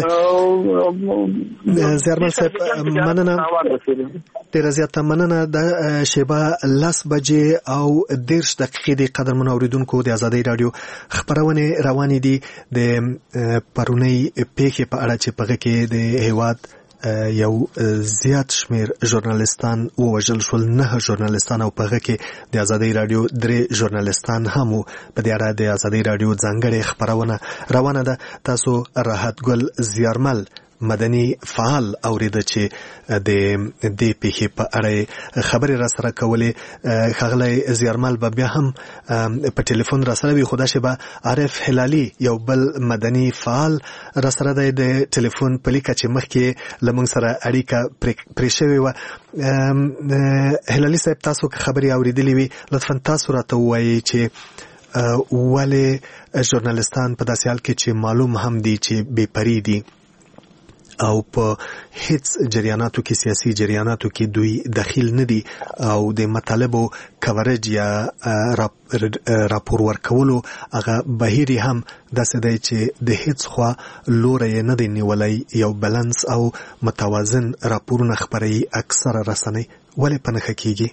زیارمل صاحب مننه، ډېره زیاته مننه. د شیبه 10 بجې او 10 دقیقې د قدرمنو اورېدونکو د ازادۍ راډیو خپرونې روانې دي د پرونۍ پیښې په اړه چې په هغې کې د هېواد یو زیات شمیر ژورنالیستان ووژل شول، 9 ژورنالیستان، او په هغه کې د ازادۍ راډیو 3 ژورنالیستان هم وو. په دې اړه د ازادۍ راډیو ځانګړې خپرونه روانه ده. تاسو راحت ګل زیارمل مدني فعال اوریده چې د دې پیښې په اړه خبرې را سره کولې. ښاغلی زیارمل به بیا هم په ټلیفون را سره وي، خو دا شیبه عارف هلالي یو بل مدني فعال را سره دی د ټلیفون په لیکه چې مخکې له موږ سره اړیکه پرې شوې وه. هلالي صاحب، تاسو که خبرې اورېدلې وي لطفا تاسو راته ووایئ چې ولې ژورنالیستان په داسې حال کې چې معلوم هم دي چې بې پرې دي او په هیڅ جریاناتو کې، سیاسي جریاناتو کې دوی دخیل نه دي او د مطالبو کورج یا راپور ورکولو هغه بهیر هم داسې دی چې د هیڅ خوا لوری نه دی نیولی، یو بیلانس او متوازن راپورونه خپروي اکثره رسنۍ، ولې په نښه کېږي؟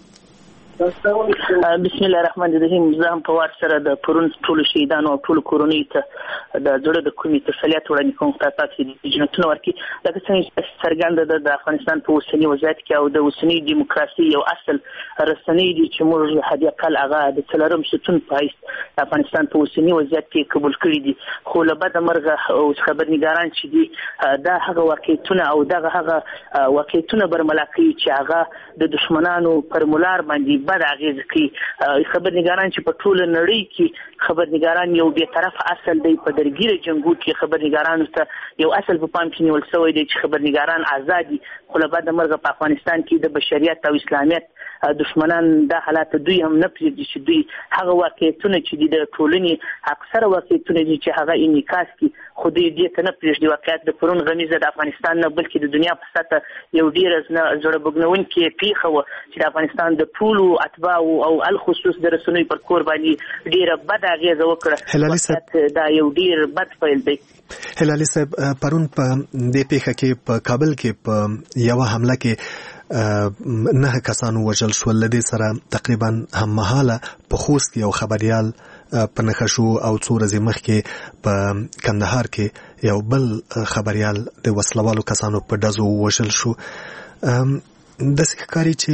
بسم الله الرحمن الرحیم. زه هم په وار سره د پرون ټولو شهیدانو او ټولو کورنیو ته د زړه د کومې تسلیت وړاندې کوم، تاسو د جنتونه ورکړي. لکه څنګه څرګنده ده د افغانستان په اوسني وضعیت کې او د اوسني دیموکراسي یو اصل رسنۍ دي چې موږ حدی اقل هغه د څلورم ستون په حیث افغانستان په اوسني وضعیت کې قبول کړي دي. خو له بده مرغه او خبرنګاران چې دي دا هغه واقعیتونه او دغه هغه واقعیتونه برملا کوي چې هغه د دشمنانو پر مولار باندې بد اغیز کوي. خبرنګاران چې په ټول نړۍ کې خبرنګاران یو بې طرف اصل دی. په درګیره جنگو کې خبرنګارانو ته یو اصل په پام کې نیول شوی دی چې خبرنګاران آزادي. خو له بعد مرغه په افغانستان کې د بشریت او اسلامیت دشمنان دا حالات دوی هم نه پرېږدي چې دوی هغه واقعیتونه چې د ټولنې اکثره واقعیتونه دي چې هغه انعکاس کړي، خو دوی دې ته نه پرېږدي. واقعیت د پرون غمیزه د افغانستان نه بلکې د دنیا په سطحه یو ډېره زړه بوږنونکې پیښه وه چې د افغانستان د ټولو اتباعو او الخصوص د رسنیو پر کور باندې ډېره بد اغېزه وکړه. دا یو ډېر بد پیل دی. هلالي صاحب، پرون په دې پیښه کې په کابل کې په یوه حمله کې 9 کسانو وژل شول. له دې سره تقریبا هممهاله په خوست کې یو خبریال په نښه شو او څو ورځې مخکې په کندهار کې یو بل خبریال د وسلوالو کسانو په ډزو وژل شو. داسې ښکاري چې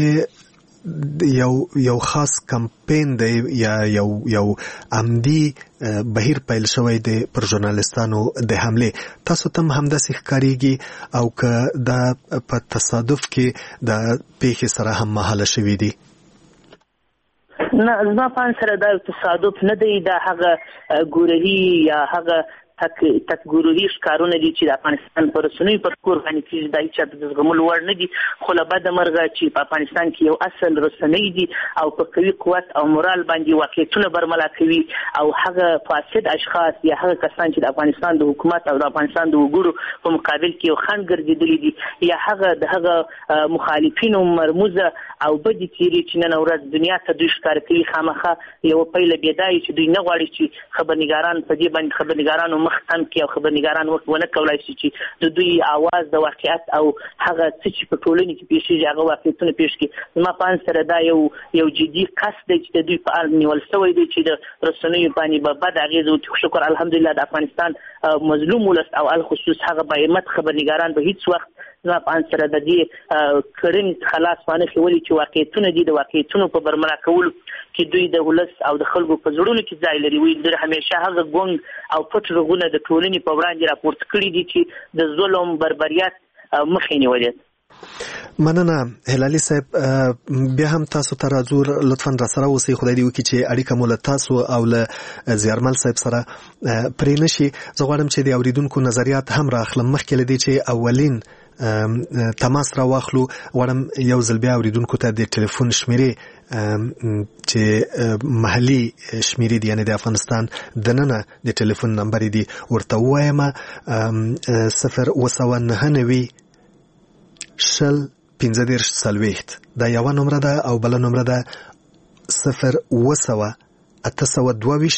یو خاص کمپین دی یا یو عمدي بهیر پیل شوی دی پر ژورنالیستانو د حمله. تاسو ته هم همداسې ښکارېږي او که دا په تصادف کې د پیښې سره هم مهاله شوي دي؟ نه، زما په سره دا تصادف نه دی. دا هغه ګورهي یا هغه تک ګروهي ښکارونه دي چې د افغانستان پر رسنیو پر کور باندې کېږي. دا هېچا ته د زغملو وړ نه دي. خو له بده مرغه چې په افغانستان کې یو اصل رسنۍ دي او په قوي قوت او مورال باندې واقعیتونه برملا کوي او هغه فاسد اشخاص یا هغه کسان چې د افغانستان د حکومت او د افغانستان د وګړو په مقابل کې یو خنډ ګرځېدلي دي یا هغه د هغه مخالفینو مرموزه او بدې څېرې چې نن ورځ دنیا ته دوی ښکاره کوي، خامخا یوه پیله بېدا چې دوی نه غواړي چې خبرنګاران په دې باندې خبرنګارانو مخ تم کې او خبرنګاران ونه کولای شي چې د دوی आवाज د واقعیت او هغه څه چې په ټولنه کې پیښیږي هغه واقعیتونه پیښ کړي. ما په سره دا یو جدي قصد دی چې دوی په اړه نیول شوی دی چې د رسنیو باندې به بد اغیز او شکر الحمدلله د افغانستان مظلوم ولس او الخصوص هغه بایمت خبرنګاران به هیڅ وخت زما په سره د دې کړنې خلاص باندې خولي چې واقعیتونه دي د واقعیتونو په برملا کولو کې دوی د ولس او د خلکو په زړونو کې ځای لري. وی د همیشه هغه ګونګ او پټ رغونه د ټولنې په وړاندې راپورته کړي دي چې د ظلم بربریت مخې نیولې. مننه هلالي صاحب، بیا هم تاسو ته راځو، لطفا را سره اوسئ. خدای دې وکړي چې اړیکه مو له تاسو او له زیارمل صاحب سره پرې نشي. زه غواړم چې د اوریدونکو نظریات هم راخلم. مخکې له دې چې اولین تماس را واخلو، غواړم یو ځل بیا اوریدونکو ته د ټلیفون شمیرې چې محلي شمیرې دي، یعنی د افغانستان دننه د ټلیفون نمبر دي، ورته وایم 0 شل 15 دا یو نمبر ده او بل نمبر ده 0 822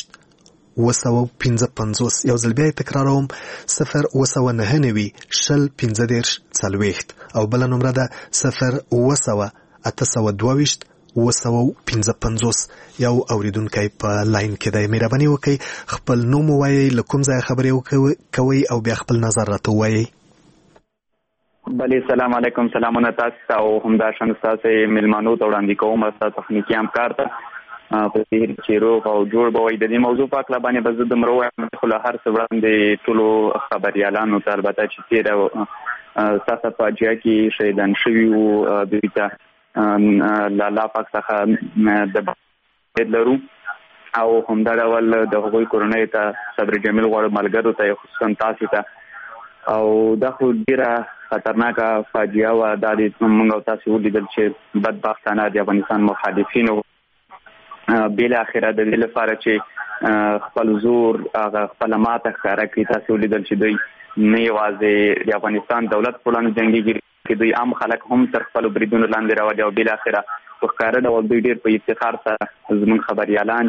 255. یو ځل بیا تکراروم 0 شل 15 او بل نمبر ده 0 822 255. یو اوریدونکی په لاین کې دی. مهرباني وکړئ خپل نوم ووایئ، له کوم ځای خبرې کوئ او بیا خپل نظر راته ووایئ. بله سلام علیکم، سلامونه تاسو ته او همداشان تاسو ملمانو ته وړاندې کوم تاسو تخنیکی همکار ته په دې چې روغ او جوړ به وي. د دې موضوع په اړه باندې به زه د مروه خو له هر څه وړاندې ټولو خبريالانو ته البته چې تیر تاسو په اجیا کې شهیدان شوي وو دوی ته لالا پاک څخه د لرو او همدا ډول د هغوی کورنۍ ته صبر جمیل غواړم، ملګرو ته خصوصا تاسو ته. او دا خو ډیره خطرناکه فاجعه وه. دا د موږ او تاسو ولیدل چې بدبختانه د افغانستان مخالفینو بالاخره د دې لپاره چې خپل زور هغه خپل ماته ښکاره کړي. تاسو ولیدل چې دوی نه یوازې د افغانستان دولت په وړاندې جنګېږي، چې دوی عام خلک هم تر خپلو بریدونو لاندې راولي او بالاخره په ښکاره ډول دوی ډېر په افتخار سره زموږ خبریالان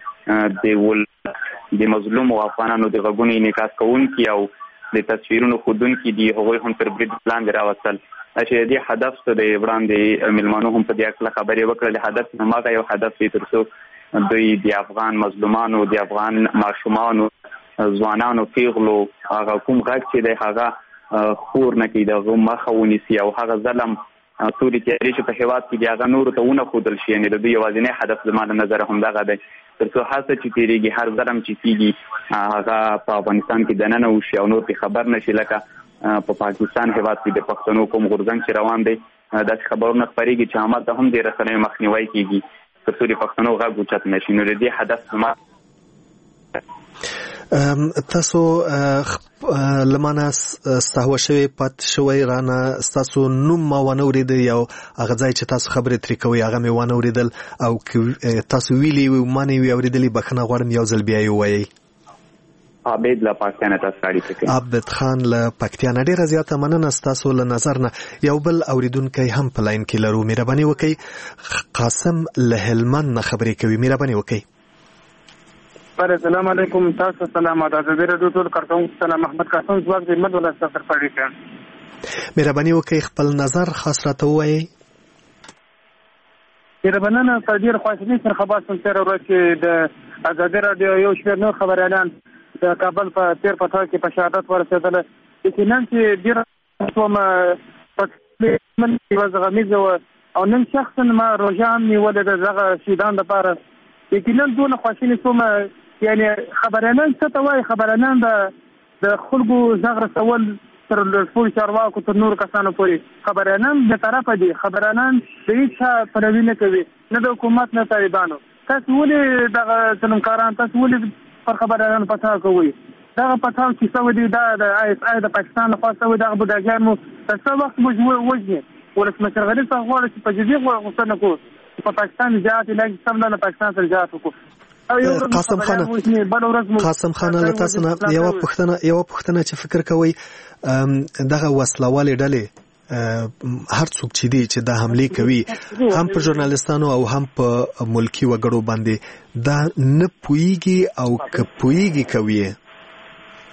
چې د مظلومو افغانانو د غږونو انعکاس کوونکي او د تصویرونو ښودونکي دي هغوی هم تر برید لاندې راوستل. چې د هدف څه دی وړاندې مېلمانو هم په دې اړه خبرې وکړلې. هدف هماغه یو هدف دی تر څو دوی د افغان مظلومانو، د افغان ماشومانو، ځوانانو، پیغلو هغه کوم غږ چې دی هغه خور نه کړي، د هغه مخه ونیسي او هغه ظلم تورې تیارې چې په هېواد کې دي هغه نورو ته ونه ښودل شي. یعنې د دوی یوازینی هدف زما له نظره همدغه دی، تر څو هڅه چې تېرېږي هر ظلم چې کېږي هغه په افغانستان کې دننه وشي او نور پرې خبر نه شي. لکه په پاکستان هېواد کې د پښتنو کوم غورځنګ چې روان دی، داسې خبرونه خپرېږي چې همالته هم د رسنیو مخنیوی کېږي تر څو د پښتنو غږ اوچت نه شي. نو د دې هدف زما تاسو لمانه استهوا شوی پات شوی رانه تاسو نوم ما ونه اوریدل، یو هغه ځای چې تاسو خبرې ترې کوي هغه مې ونه اوریدل، او تاسو ویلي وي مانه وی اوریدلې بخنه غواړم یو ځل بیا یې وایي. عابد له پاکستان ته سړی کوي. عابد خان له پاکستان ډیره زیاته مننه تاسو له نظر نه. یو بل اوریدونکی هم په لاین کې لرو، مهرباني وکړئ. قاسم له هلمند نه خبرې کوي، مهرباني وکړئ. السلام علیکم، تاسو سلام د زیرو ټول کارتون سلام محمد قاسم ځواب دې مد ولا سفر پړی کړ. مهرباني وکړئ خپل نظر خاص راته وایي. مهربانانه صدر خواشنی سره خبر سم تر ورځ چې د ازادي رادیو یو شمېر نور خبريالان د کابل په تیر پټا کې په شهادت ورسېدل. چې نن چې ډیر کوم په من یو غمیزه او نن شخصا ما روزه هم نیولې دغه شیدان لپاره. یقینا دونه خواشنی کوم، یعنی خبريالان څه ته وایي، خبريالان د خلکو زغ رسول تر ټول چارواکو تر نور کسانو پورې خبريالان د طرفه دي. خبريالان د هیڅ پلوي نه کوي، نه د حکومت نه طالبانو. تاسو ولې دغه ظلمکاران، تاسو ولې پر خبريالانو پتا کوي؟ دغه پتا چې څو دي د ISI د پاکستان لخوا څو دغه بوداګانو تاسو وخت وځي ولسمشر غریب څنګه غواړي چې په جدي غوښتنه کوي په پاکستان ځات نه سم نه پاکستان سره ځات وکړي. قاسم خان له تاسو نه یو پوښتنه چې فکر کوي دغه وسلوالې ډلې هر څوک چې دی چې دا حمله کوي هم په ژورنالستانو او هم په ملکی وګړو باندې دا نه پويږي او که پويږي کوي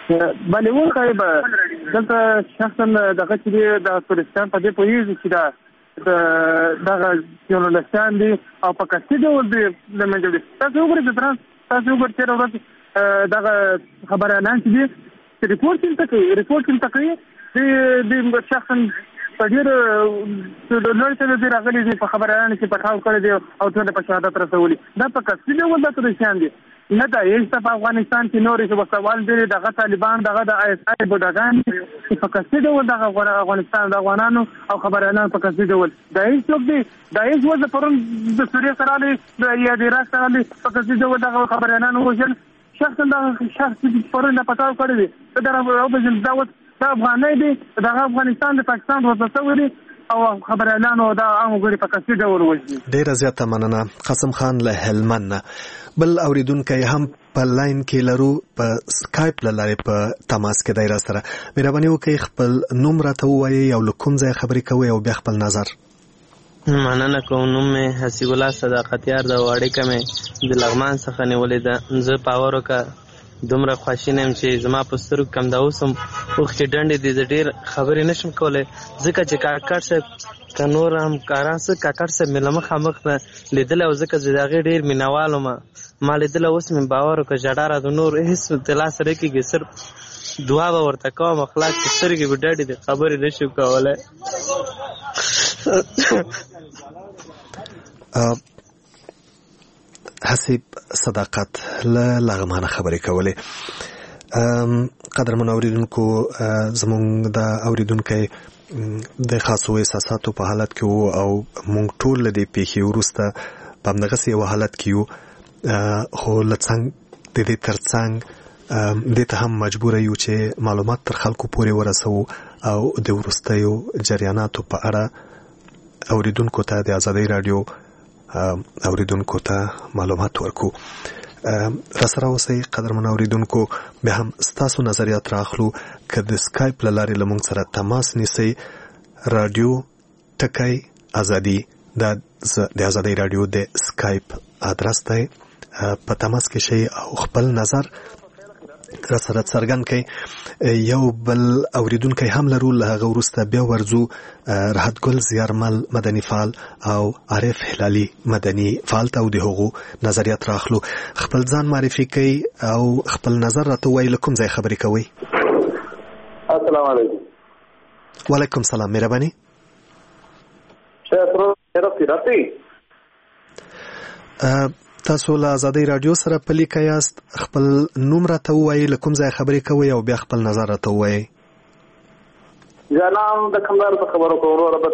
بلې ورخه به دلته شخصا دغه چې د تورستان په دې پوهیږي چې دا دغه ژورنالستان دي او په کسي ډول دي د منځوي تاسو وګورئ تاسو وګورئ چې راوړل دغه خبره اعلان چې ریپورت کوي د شخصا په ډیر د نړۍ ته د راغلي دي په خبره اعلان کې پټاو کړی دی او ټول په شهادت رسولي دا په کسي ډول د تورستان دي نه دا هیڅ په افغانستان کې نورې څه سوال دي دغه طالبان دغه د آی اس آی بډاګان په کسي ډول د افغانستان د افغانانو او خبره اعلان په کسي ډول دا هیڅ څوک دي دا هیڅ وځ پرون د سوریه سره لري یا د عراق سره لري په کسي ډول د خبره اعلان وشل شخصا د شخص پرون د پټاو کړی دی دا راوځي دا افغاني دي د افغانستان د پاکستان ورته او خبر اعلان او دا عام غړي په کسي ډول وځي. ډیر زیاته مننه قاسم خان له هلمند. بل اوریدونکو هم په لاین کې لرو په سکایپ لاره په تماس کې دایره سره مهرباني وکړئ خپل نوم راته ووایي او کوم ځای خبرې کوي او بیا خپل نظر. مننه کوم. نوم مې حسیب الله صداقتیار د واړې کمې د لغمان څخه نیولې ده. زه پاور وکړه دومره خواشینم چې زما په سترګو کم دا اوسم اوښکې ډنډې دي زه ډېر خبرې نشم کولی ځکه چې کاکړ صاحب که نور همکاران څه کاکړ صاحب مې له مخامخ لیدلی او ځکه زه د هغې ډېر مینهوال وم ما لیدلی اوس مې باور وکړه ژړا راته نور هېڅ د لاسه نه کېږي صرف دعا به ورته کوم خلاص چې سترګې به ډډې دي خبرې نشم کولی. حسیب صداقت له لغمانه خبرې کولې. قدرمن اوریدونکو زمونږ د اوریدونکو د خاصو احساساتو په حالت کې وو او مونږ ټول له دې پیښې وروسته په همدغسې یو حالت کې یو خو له څنګ د دې ترڅنګ دې ته هم مجبور یو چې معلومات تر خلکو پورې ورسوو او د وروستیو جریاناتو په اړه اوریدونکو ته د آزادۍ رادیو اوریدونکو ته معلومات ورکو. راسره اوسئ قدرمن اوریدونکو بیا هم ستاسو نظریات راخلو که د سکایپ له لارې له موږ سره تماس نیسئ. رادیو ټکی ازادي دا د آزادۍ رادیو د سکایپ ادرس دی. په تماس کې شئ او خپل نظر راسره څرګند کړئ. یو بل اوریدونکی هم لرو له هغه وروسته بیا ورځو راحت ګل زیارمل مدني فعال او عارف هلالي مدني فعال ته او د هغو نظریات راخلو. خپل ځان معرفي کوي او خپل نظر راته وایي له کوم ځای خبرې کوئ. السلام علیکم. وعلیکم سلام. مهرباني. تاسو له آزادۍ رادیو سره په لیکه یاست. خپل نوم راته ووایئ له کوم ځای خبرې کوئ او بیا خپل نظر راته ووایئ. جانان د کمدار په خبرو کوم بس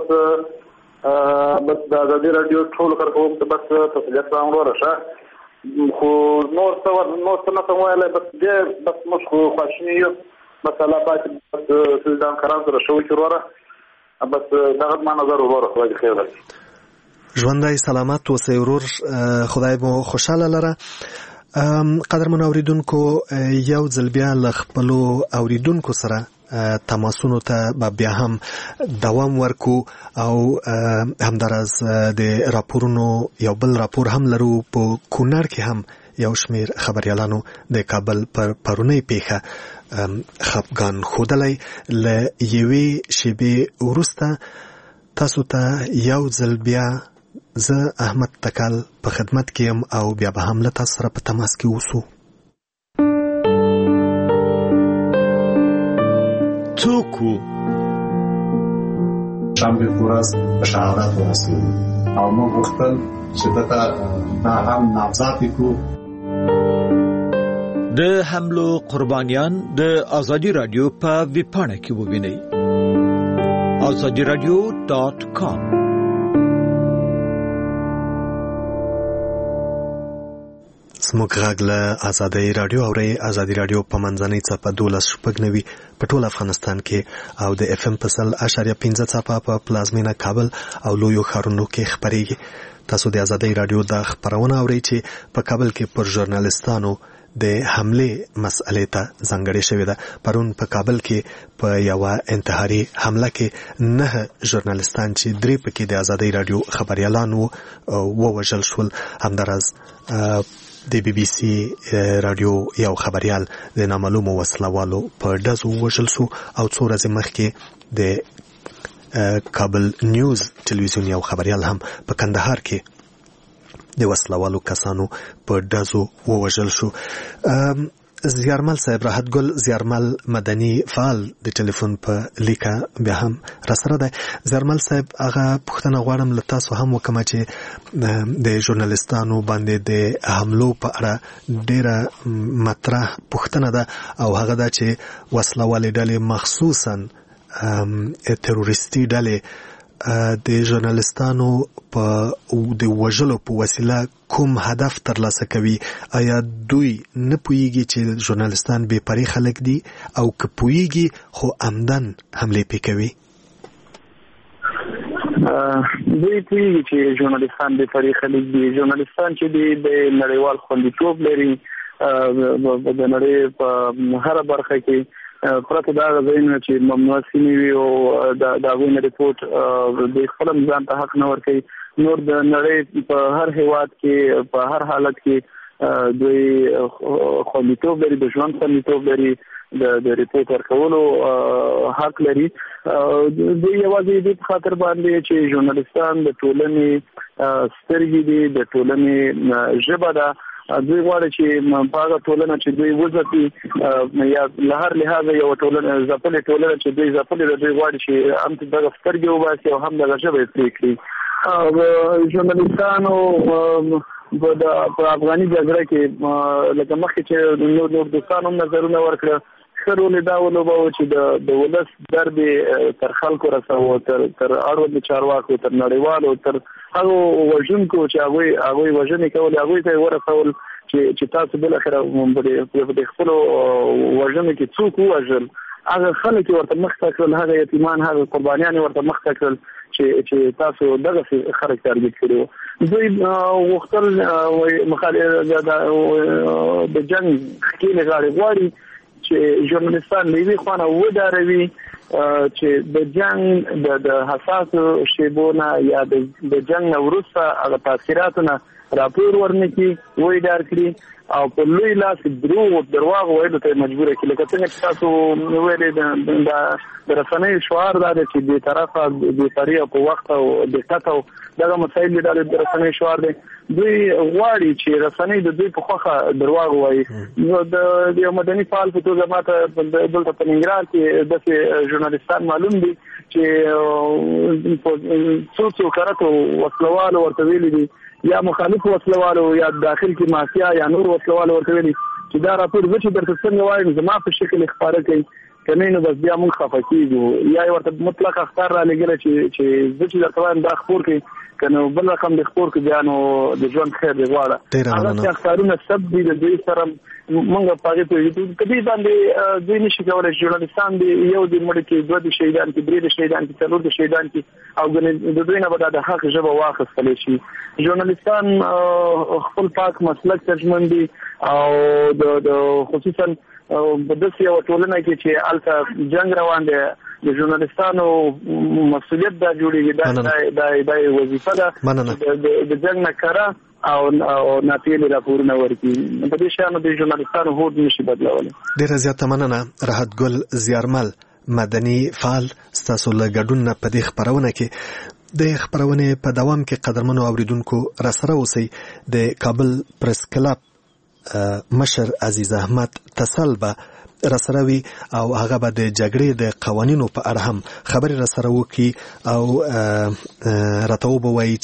د آزادۍ رادیو ټول کارکوم ته بس تسلیت سلام ورشه خو نور څه نه کوم ویلای بس دې بس موږ خو خواشینی یو بس الله پاک بس سلطان کرام سره شو چې وروره بس دغه ما نظر وروره خو خیر ورکړي. ژوندی سلامت اوسئ ورور. خدای مو خوشاله لره. قدرمن اوریدونکو یو ځل بیا له خپلو اوریدونکو سره تماسونو ته بیا هم دوام ورکو او همداراز د راپورونو یو بل راپور هم لرو. په کونړ کې هم یو شمیر خبريالانو د کابل پر پرونی پیښه خفګان ښودلی. له یوې شیبې وروسته تاسو ته یو ځل بیا زه احمد تکل په خدمت کې یم او بیا به هم له تاسو سره په تماس کې اوسو. څوک وو؟ شنبه ورځ په شهادت ورسېدو او موږ غوښتل چې دته هم نامزد کړو. د حملو قربانیان د آزادي رادیو په ویبپاڼه کې ووینئ. azadiradio.com. زموږ غږ له آزادۍ رادیو اورئ. آزادي رادیو په منځنۍ څپه 12.9 په ټول افغانستان کې او د FM په 100.5 څپه په پلازمینه کابل او لویو ښارونو کې خپرېږي. تاسو د آزادۍ رادیو د خبرونه اورئ چې په کابل کې پر ژورنالستانو د حمله مسئله ته ځانګړې شوې ده. پرون په کابل کې په یو انتحاري حمله کې 9 ژورنالستان چې 3 پکې د آزادۍ رادیو خبريالان وو ووژل شول. همداراز د بي بي سي رادیو یو خبريال د نامعلومو وسلوالو په ډزو وژل شو او څو ورځې مخکې د کابل نیوز ټلویزیون یو خبريال هم په کندهار کې د وسلوالو کسانو په ډزو ووژل شو. زیارمل صاحب راحت ګل زیارمل مدني فعال د ټلیفون په لیکه بیا هم را سره دی. زیارمل صاحب هغه پوښتنه غواړم له تاسو هم وکړم چې د ژورنالستانو باندې د حملو په اړه ډیره مطرح پوښتنه ده او هغه دا چې وسلوالې ډلې مخصوصا تروریستي ډلې د ژورنالستانو په د وژلو په وسیله کوم هدف ترلاسه کوي. آیا دوی نه پوهیږي چې ژورنالستان بې پرې خلک دي او که پوهیږي خو عمدن حملې پې کوي؟ دوی پوهیږي چې ژورنالستان بې پرې خلک دي. ژورنالستان چې دی د نړیوال خوندیتوب لري، د نړۍ په هره برخه کې پرته دا غوښنه چې ممنوع سیمې وي او دا غوښنه ریپورت د خپل ځان ته حق نه ورکوي. نور د نړۍ په هر هیواد کې په هر حالت کې دوی خوندیتوب لري، د ژوند خوندیتوب لري، د ریپورت ورکولو حق لري. دوی یوازې د خاطر باندې چې ژورنالستان د ټولنې سترګې دي، د ټولنې ژبه ده. دوی غواړي چې په هغه ټولنه چې دوی وځي یا له هر لحاظه یو ټولنه ځپلې ټولنه چې دوی ځپلې دوی غواړي چې هم دغه سترګې وباسي او هم دغه ژبه یې پرې کړي. ژورنالستانو په افغاني جګړه کې لکه مخکې چې نور دوستانو هم نظرونه ورکړه، ښه رول یې دا ولوباوه چې د ولس درد تر خلکو رساوه، تر اړوندو چارواکو، تر نړیوالو، تر هغو وژونکو چې هغوی وژنې کولې هغوی ته یې ورسول چې تاسو بالاخره په خپلو وژنو کې څوک ووژل. هغه خلک ورته مخته کړل، هغه یتیمان، هغه قربانیان ورته مخته کړل چې تاسو دغه خلک تارګت کړي وو. دوی غوښتل د جنګ ښکېلې غاړې غواړي چې ژورنالستان له یوې خوا نه وډاروي چې د جنګ د حساسو شیبو نه یا د جنګ نه وروسته هغه تاثیراتو نه راپور ورنکړي، وډار کړي او په لوی لاس درواغ ویلو ته مجبور کړي. لکه څنګه چې تاسو ویلې د رسنیو شعار دا دی چې بې طرفه، بې پرې او په وخت او دقت او دغه مسایل د رسنیو شعار دی. دوی غواړي چې رسنۍ د دوی په خوښه درواغ وایي. د یو مدني فعال په توګه ماته دلته په ننګرهار کې داسې ژورنالستان معلوم دي چې څو کرتو وسلوالو ورته ویلي دي، یا مخالفو وسلوالو، یا داخل کې مافیا یا نور وسلوالو ورته ویلي چې دا راپور زه چې درته څنګه وایم زما په شکل خپاره کوي، که نه نو بس بیا موږ خفه کېږو. یا یې ورته مطلق اخطار را لېږلی چې زه چې درته وایم دا خپور کوي، که نو بل رقم د خپور کوي بیا نو د ژوند خیر دې غواړه. هغه چې اخطارونه ثبت دي د دوی سره موږ په هغې پوهېږو. په دې باندې دوی نشي کولی چې ژورنالستان دي یو د مړه کې، دوه د شهیدان کې، درې د شهیدان کې، څلور د شهیدان کې، او د دوی نه به دا د حق ژبه واخیستلی شي. ژورنالستان خپل پاک مسلک ته ژمن دي او د خصوصا په داسې یوه ټولنه کې چې هلته جنګ روان دی، د ژورنالستانو مسؤلیت دا جوړېږي، دا وظیفه ده د جنګ نه کره او ناپیلې راپورونه ورکړي. په دې شیانو د ژورنالستانو هوډ نشي بدلولی. ډېره زیاته مننه راحت ګل زیارمل مدني فعال، ستاسو له ګډون نه په دې خپرونه کې. د خپرونې په دوام کې قدرمنو اوریدونکو راسره اوسئ. د کابل پریس کلب مشر عزیز احمد تسل به راسره وي او هغه به د جګړې د قوانینو په اړه هم خبرې راسره وکړي او راته وبوایي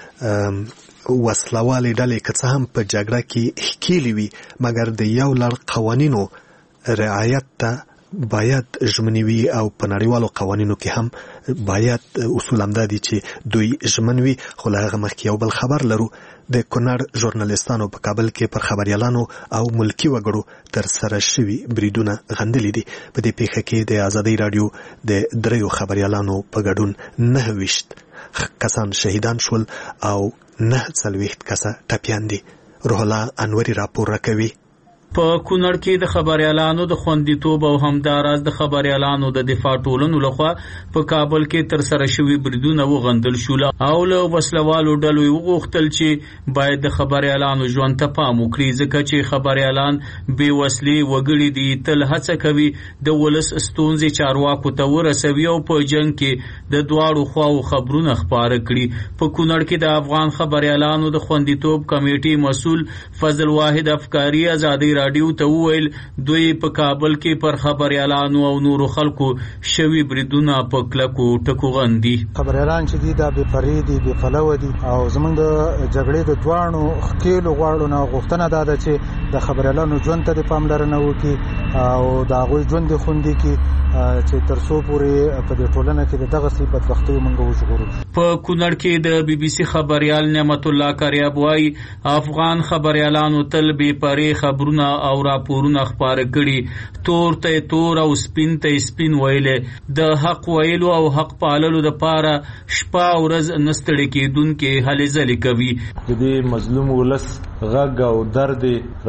چې وسلوالې ډلې که څه هم په جګړه کې ښکېلې وي مګر د یو لړ قوانینو رعایت ته باید ژمنې وي او په نړیوالو قوانینو کې هم باید اصول همدا دي چې دوی ژمن وي. خو له هغه مخکې یو بل خبر لرو. د کونړ ژورنالستانو په کابل کې پر خبریالانو او ملکی وګړو تر سره شوي بریدونه غندلي دي. په دې پیښه کې د ازادۍ راډیو د 3 خبریالانو په ګډون 29 کسان شهیدان شول او 49 کسه ټپیان دي. روح الله انوري راپور راکوي. په کونړ کې د خبريالانو د خوندیتوب او همداراز د خبريالانو د دفاع ټولنو لخوا په کابل کې تر سره شوی بریدونه وغندل شول او له وسلوالو ډلو وغوښتل چې باید د خبريالانو ژوند ته پام وکړي ځکه چې خبريالان بې وسلې وګړي دي تل هڅه کوي د ولس ستونزې چارواکو ته ورسوي او په جنگ کې د دواړو خواو خبرونه خپاره کړي په کونړ کې د افغان خبريالانو د خوندیتوب کمیټې مسؤل فضل واحد افکاری ازادي رادیو ته وویل دوی په کابل کې پر خبريالانو او نورو خلکو شوی بریدونه په کلکو ټکو غندي خبريالان چې دي د بې پریدي بې پلوه دي او زمونږ د جګړې د دوانو خکیلو غواړو نه غوښتنه ده چې د خبريالانو ژوند ته پاملرنه وکړي او د هغوی ژوند خوندي کړي چې تر څو پورې په دې ټولنه کې دغه څه بدبختي موږ وژغورو. په کونړ کې د بي بي سي خبريال نعمت الله کاریاب وايي افغان خبريالانو تل بې پرې خبرونه او راپورونه خپاره کړي تور ته تور او سپین ته سپین ویلې د حق ویلو او حق پاللو لپاره شپه او ورځ نستړي کېدونکې هلې ځلې کوي. د دې مظلوم ولس غږ او درد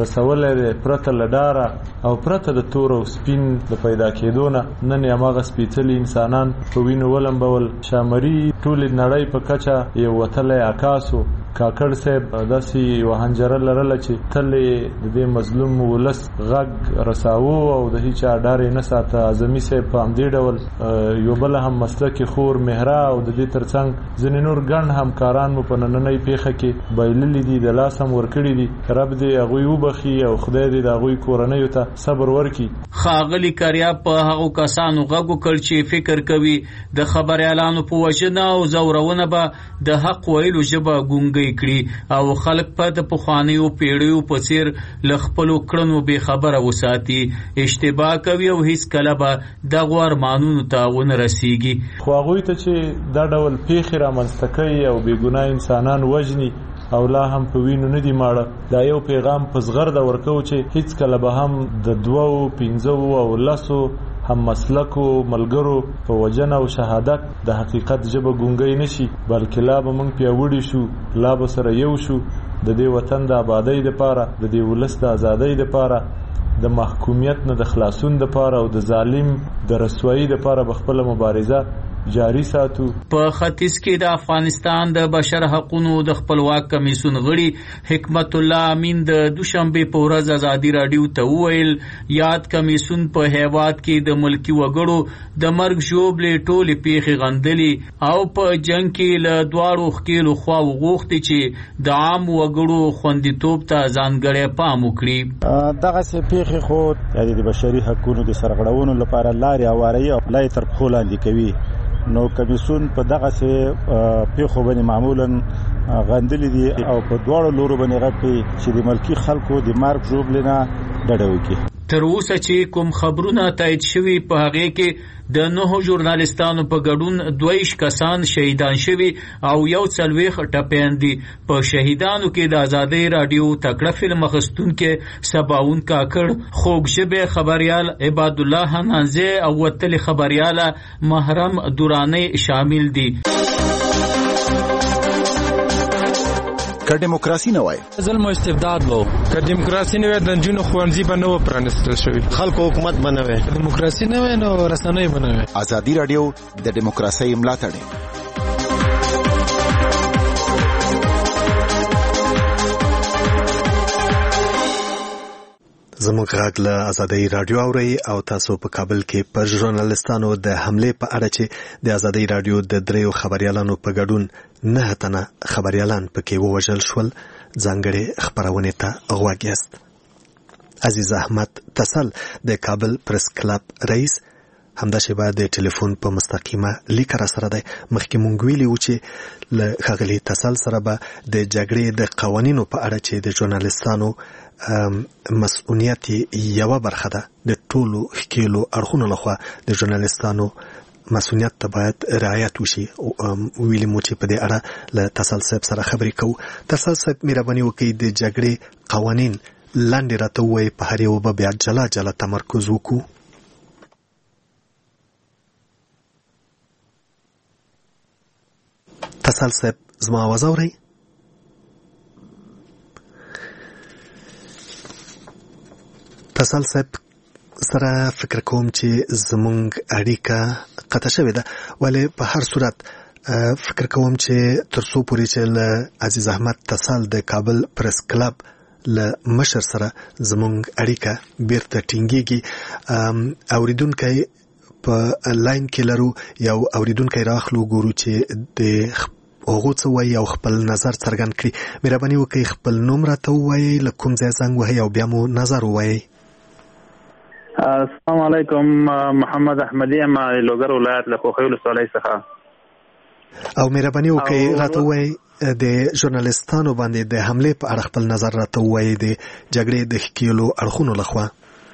رسولې پرته لډاره او پرته د تور او سپین د پیدا کېدو نه نن یماغه سپیڅلي انسانان په وینو ولمبول شامري ټول نړۍ په کچه یو وتلې عکاسو کاکړ صاحب داسې وهنجره لرله چې تل د دې مظلوم ولس غږ رساوه او د هیچا ډارې نه ساته اعظمي صاحب په همدې ډول یو بل هم مسلک خور مهرا او د دې ترڅنګ ځینې نور ګڼ همکاران مو په نننۍ پیښه کې بایللي دي د لاس هم ورکړي دي رب دې هغوی وبخي او خدای دې د هغوی کورنیو ته صبر ورکړي. ښاغلي کاریاب په هغو کسانو غږ وکړ چې فکر کوي د خبريالانو په وژنه او زورونه به د حق ویلو ژبه ګونګۍ کړي او خلک په د پخوانیو پیړیو په څیر له خپلو کړنو بې خبره وساتي اشتباه کوي او هیڅ کله به دغو ارمانونو ته ونه رسیږي. خو هغوی ته چې دا ډول پیښې رامنځته کوي او بېګناه انسانان وژني او لا هم په وینو نه دي ماړه دا یو پیغام په زغرده ورکو چې هیڅ کله به هم د 2 5 او 10 هم مسلکو ملګرو په وجنه او شهادت د حقیقت ژبه ګونګۍ نشي بلکې لا به موږ پیاوړي شو لا به سره یو شو د دې وطن د آبادۍ لپاره د دې ولس د ازادۍ لپاره د محکومیت نه د خلاصون لپاره او د ظالم د رسوایی لپاره بخپله مبارزه جاری ساتو. په ختیځ کې د افغانستان د بشر حقوقو د خپلواک کمیسیون غړي حکمت الله امین د دوشنبه په ورځ ازادي رادیو ته وویل یاد کمیسیون په هیواد کې د ملکی وګړو د مرګ ژوبلې ټولې پیښې غندلي او په جنگ کې له دواړو خکیلو خوا وغوښتي چې د عام وګړو خوندیتوب ته ځانګړی پام وکړي. دغه سه پیښې خو د بشري حقوقو د سرغړونو لپاره لارې اواري او لای تر خپل لاندې کوي نو کمیسیون په دغه سه پیښو باندې معمولا غندلي دي او په دواړو لورو باندې غږی چې د ملکی خلکو د مرګ ژوبلنه ډډه وکړي. تر اوسه چې کوم خبرونه تایید شوي په هغه کې د 9 ژورنالستانو په ګډون 22 کسان شهیدان شوي او 140 ټپیان دي. په شهیدانو کې د ازادي رادیو تکړه فلم اخیستونکو سباون کاکړ خوږ ژبه خبريال عباد الله حنانزه او وتل خبريال محرم دورانی شامل دي. که دیموکراسي نه وای ظلم او استبداد وو که دیموکراسي نه وای د جنونو خوانځي به نو پرانستل شوی خلکو حکومت بنوي دیموکراسي نه وای نو رسنۍ بنوي. ازادي رادیو د دیموکراسي ملاتړ زموږ غږ له ازادي رادیو اوري او تاسو په کابل کې پر ژورنالستانو د حمله په اړه چې د ازادي رادیو د 3 خبريالانو په ګډون 9 تنه خبريالان پکې ووژل شول ځانګړي خبرونه ته غوږ یاست. عزیز احمد تسل د کابل پریس کلب رئیس همدا شی بعد د ټلیفون په مستقیمه لیک را سره دی مخکې مونږ ویلي و چې له خغلی تسل سره به د جګړې د قوانینو په اړه چې د ژورنالستانو مسؤلیت یو برخه ده د ټولو خکیلو اړخونو لخوا د ژورنالستانو مسؤلیت ته باید رعایت وشي ویلي مو چې په دې اړه له تسل صاحب سره خبرې کوو. تسل صاحب مهرباني وکړئ د جګړې قوانین لاندې راته ووایئ په هر یو به بیا جلا جلا تمرکز وکړو. تسل صاحب زما आवाज اورئ؟ تسل صاحب سره فکر کوم چې زمونږ اړیکه قطع شوې ده، ولی په هر صورت فکر کوم چې تر څو پورې چې له عزیز احمد تسل د کابل پریس کلب له مشر سره زمونږ اړیکه بیرته ټینګېږي. اوریدونکی په لاین کې لرو، یو اوریدونکی راخلو ګورو چې د هغه څه وایي او خپل نظر څرګند کړي. مهرباني وکړئ خپل نوم راته ووایئ، له کوم ځای زنګ وهئ او بیا مو نظر ووایئ. السلام علیکم، محمد احمدی یم، لوګر ولایت له خوخی ولسوالۍ څخه. او مهرباني وکړئ راته ووایئ د ژورنالیستانو باندې د حملې په اړه خپل نظر راته ووایئ د جګړې د ښکېلو اړخونو لخوا.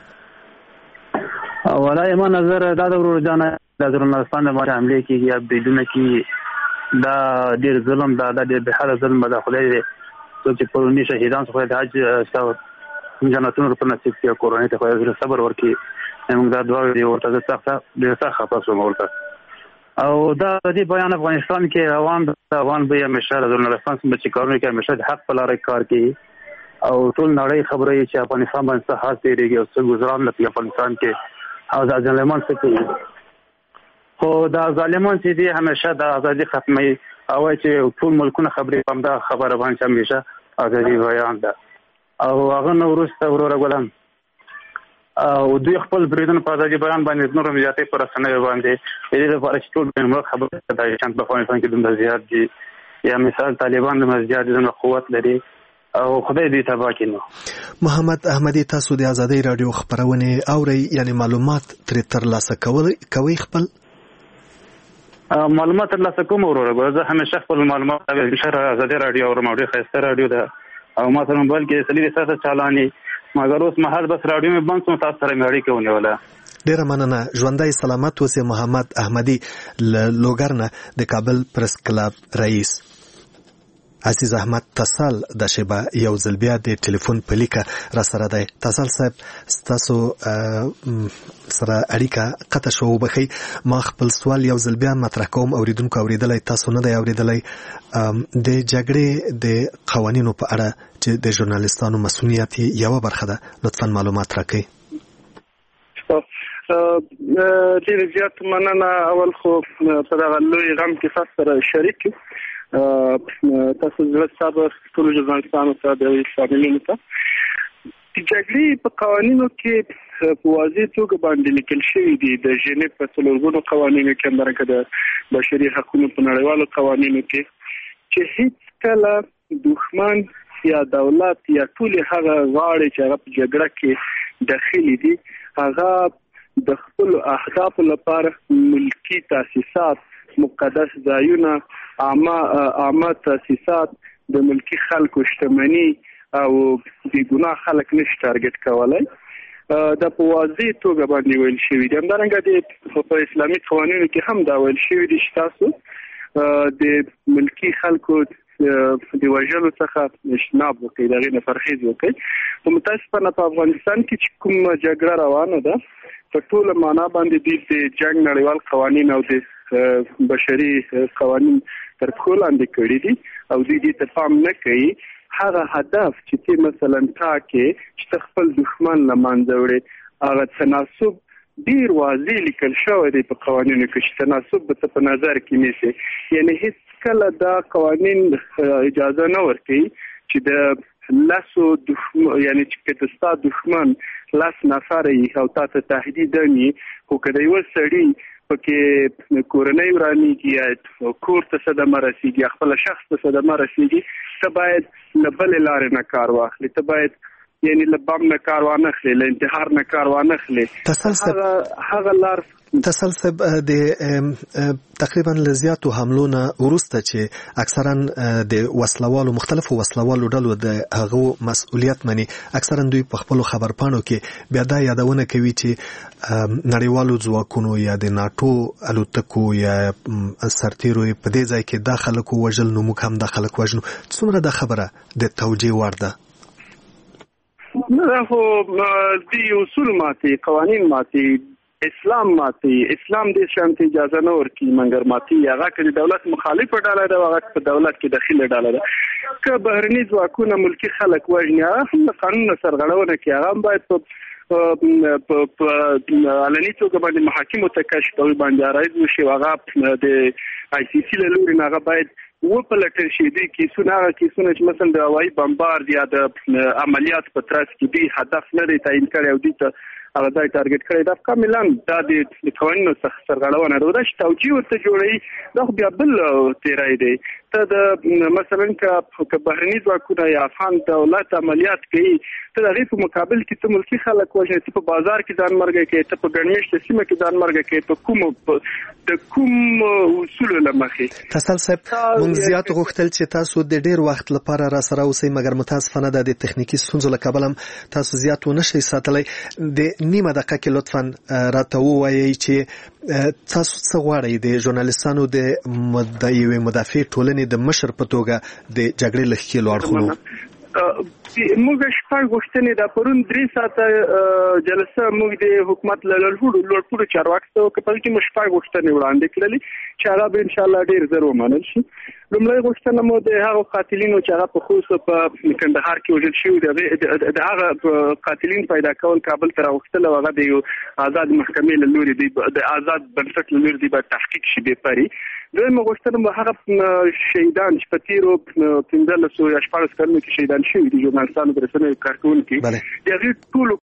والله ما نظر دا د ورور جان د ژورنالیستانو باندې حملې کېږي یا بریدونه کېږي، دا ډېر ظلم ده، دا ډېر بېحده ظلم ده. خدای دې څوک چې پروني شهیدان خدای د حج جنتونو په نصیب کړي او کورنۍ ته خدای صبر ورکړي. موږ دا دعا کوو ورته، زه ډېر سخت خفه شوم ورته. او دا د دې بیان افغانستان کې روان به همیشه د ژورنالیستان څخه چې کارونه کوي همیشه د حق په لاره کار کوي او ټول نړۍ خبره یې چې افغانستان باندې څه حال تېرېږي او څه ګزاران په افغانستان کې او دا ظالمان څه کوي. خو دا ظالمان چې دي همیشه د ازادي ختموي او چې ټول ملکونه خبرې په همدا خبره باندې همیشه ازادي بیان ده. او هغه نو وروسته وروره ګلم او دوی خپل بریدونه په ازادي بیان باندې نور زیاتې پر رسنیو باندې د دې لپاره چې ټول بین‌الملل خبره ده چې په افغانستان کې دومره زیات دي، یا مثال طالبان دومره زیات دومره قوت لري او خدای دې تبا کړي. محمد احمدی، تاسو د ازادي رادیو خبرونه اورئ، یعنی معلومات ترلاسه کوئ؟ خپل معلومات ترلاسه کوم وروره، زه همیشه خپل معلومات ازادي رادیو اورم، ډېر ښایسته رادیو ده او ما سره موبایل کې 3 ساعته چالاني، مګر اوس مهال بس رادیو مې بند شو، تاسو سره مې اړیکه ونیوله. ډېره مننه، ژوندی سلامت اوسئ. محمد احمدی له لوګر نه د کابل پریس کلب رئیس. عزیز احمد تسل د شیبه یو ځل بیا د ټلیفون په لیکه را سره دی. تسل صاحب، ستاسو سره اړیکه قطع شو، وبخئ. ما خپل سوال یو ځل بیا مطرح کوم، اوریدونکو اوریدلی، تاسو نه دی اوریدلی. د جګړې د قوانینو په اړه چې د ژورنالیستانو مسؤلیت یوه برخه ده، لطفا معلومات راکړئ. ډېر زیات مننه. اول خو په دغه لوی غم کې تاسو سره شریک یو. تاسو زړه صبر ټول ژورنالیستانو ته د شاملینو ته. د جګړې په قوانینو کې په واضح توګه باندې لیکل شوي دي د ژنیف په 4 قوانینو کې، همدارنګه د بشري حقوقو په نړیوالو قوانینو کې، چې هیڅ کله دښمن یا دولت یا ټول هغه غاړې چې هغه په جګړه کې داخلي دي، هغه د خپل اهدافو لپاره ملکی تاسیسات، مقدس ځایونه، عامه تاسیسات، د ملکی خلکو شتمني او د ګناه خلک نشي ټارګټ کولای. دا په واضح توګه باندې ویل شوی دی. همدارنګه د اسلامي قوانینو کې هم دا ویل شوی دی چې تاسو د ملکی خلکو د وژلو څخه اجتناب وکړئ، د هغې نه پرهیز وکړئ. خو متاسفانه په افغانستان کې چې کوم جګړه روانه ده، په ټوله معنا باندې دوی د جنګ نړیوال قوانین او د بشري قوانین تر پښو لاندې کړي دي او دوی دې ته پام نه کوي. هغه هدف چې ته مثلا ټاکې چې ته خپل دښمن له منځه وړې، هغه تناسب ډېر واضح لیکل شوی دی په قوانینو کې چې تناسب به ته په نظر کې نیسې. یعنې هېڅ کله دا قوانین اجازه نه ورکوي چې د لسو یعنې چې که د ستا دښمن 10 نفره یي او تا ته تهدیدن یي، خو که د یوه سړي پکې کورنۍ ورانېږي یا کور ته صدمه رسېږي یا خپله شخص ته صدمه رسېږي، ته باید له بلې لارې نه کار واخلې. ته باید یعنی له بم نه کار وانخلې، له انتحار نه کار وانخلې. هغه لار تسلسل د تقریبا لزیاتو حملو نه وروسته چې اکثرا د وسلوالو مختلفو وسلوالو ډلو د هغو مسؤلیت مني، اکثرا دوی په خپل خبرپاڼو کې بیا دا یادونه کوي چې نړیوالو ځواکونو یا د ناتو الوتکو یا سرتیرو په دې ځای کې دا خلک وژل، نو موږ هم دا خلک وژنو. څومره دا خبره د توجیه وړ ده؟ نه، خو دې اصول ماتي، قوانین ماتي. اسلام ماتي اسلام دې شانتي اجازه نه ورکړي منګر ماتي هغه کې دولت مخالفه ډاله ده هغه په دولت کې داخلي ډاله ده که بهرني ځواکونه ملکی خلک وژني هغه قانون سرغړونه کوي هغه باید په علني توګه باندې محاکمو ته کشف او باندې راځي وشي هغه د آی سی سی له لوري هغه باید وپلټل شي د کیسونه چې مثلا د هوایي بمبارد یا د عملیات په ترڅ کې دی هدف نه دی تعیین کړی او د هغه ځای ټارګټ کړی دا کاملا د قوانینو څخه سرغړونه ده چې توجیه ورته جوړوي دا بیا بل تیرای دی ته د مثلا که بهرني ځواکونه یا افغان دولت عملیات کوي ته د هغې په مقابل کې ته ملکي خلک وژنې ته په بازار کې ځان مرګه کوي ته په ګڼمېشته سیمه کې ځان مرګه کوي په د کوم اصولو له مخې تسل صاحب موږ زیات غوښتل چې تاسو د ډېر وخت لپاره را سره اوسئ مګر متاسفانه د تخنیکي ستونزو له کبله تاسو زیات ونه شئ ساتلی د نیمه دقیقه کې لطفا راته ووایئ چې تاسو څه غواړئ د ژورنالیستانو د یوې مدافع ټولنې د مشر په توګه د جګړې له ښکېلو اړخونو موږ شپږ غوښتنې د پرون 3 ساعته جلسه موږ د حکومت له لوړ چارواکو په کې موږ شپږ غوښتنې وړاندې کړلې چې هغه به ان شاء الله ډیر زر ومنل شي. لومړی غوښتنه مو د هغو قاتلینو چې هغه په خصوص په کندهار کې وژل شوي د هغه قاتلین پیدا کول کابل ته راوستل او هغه د آزاد محکمې له لوري د آزاد بنسټ له لوري د تحقیق شي به پري. دویمه غوښتنه مو هغه شهیدان چې په تیرو 15 یا 14 کلونو کې شهیدان شوي دي ژورنالستانو د رسنیو کارکونکي د هغې ټولو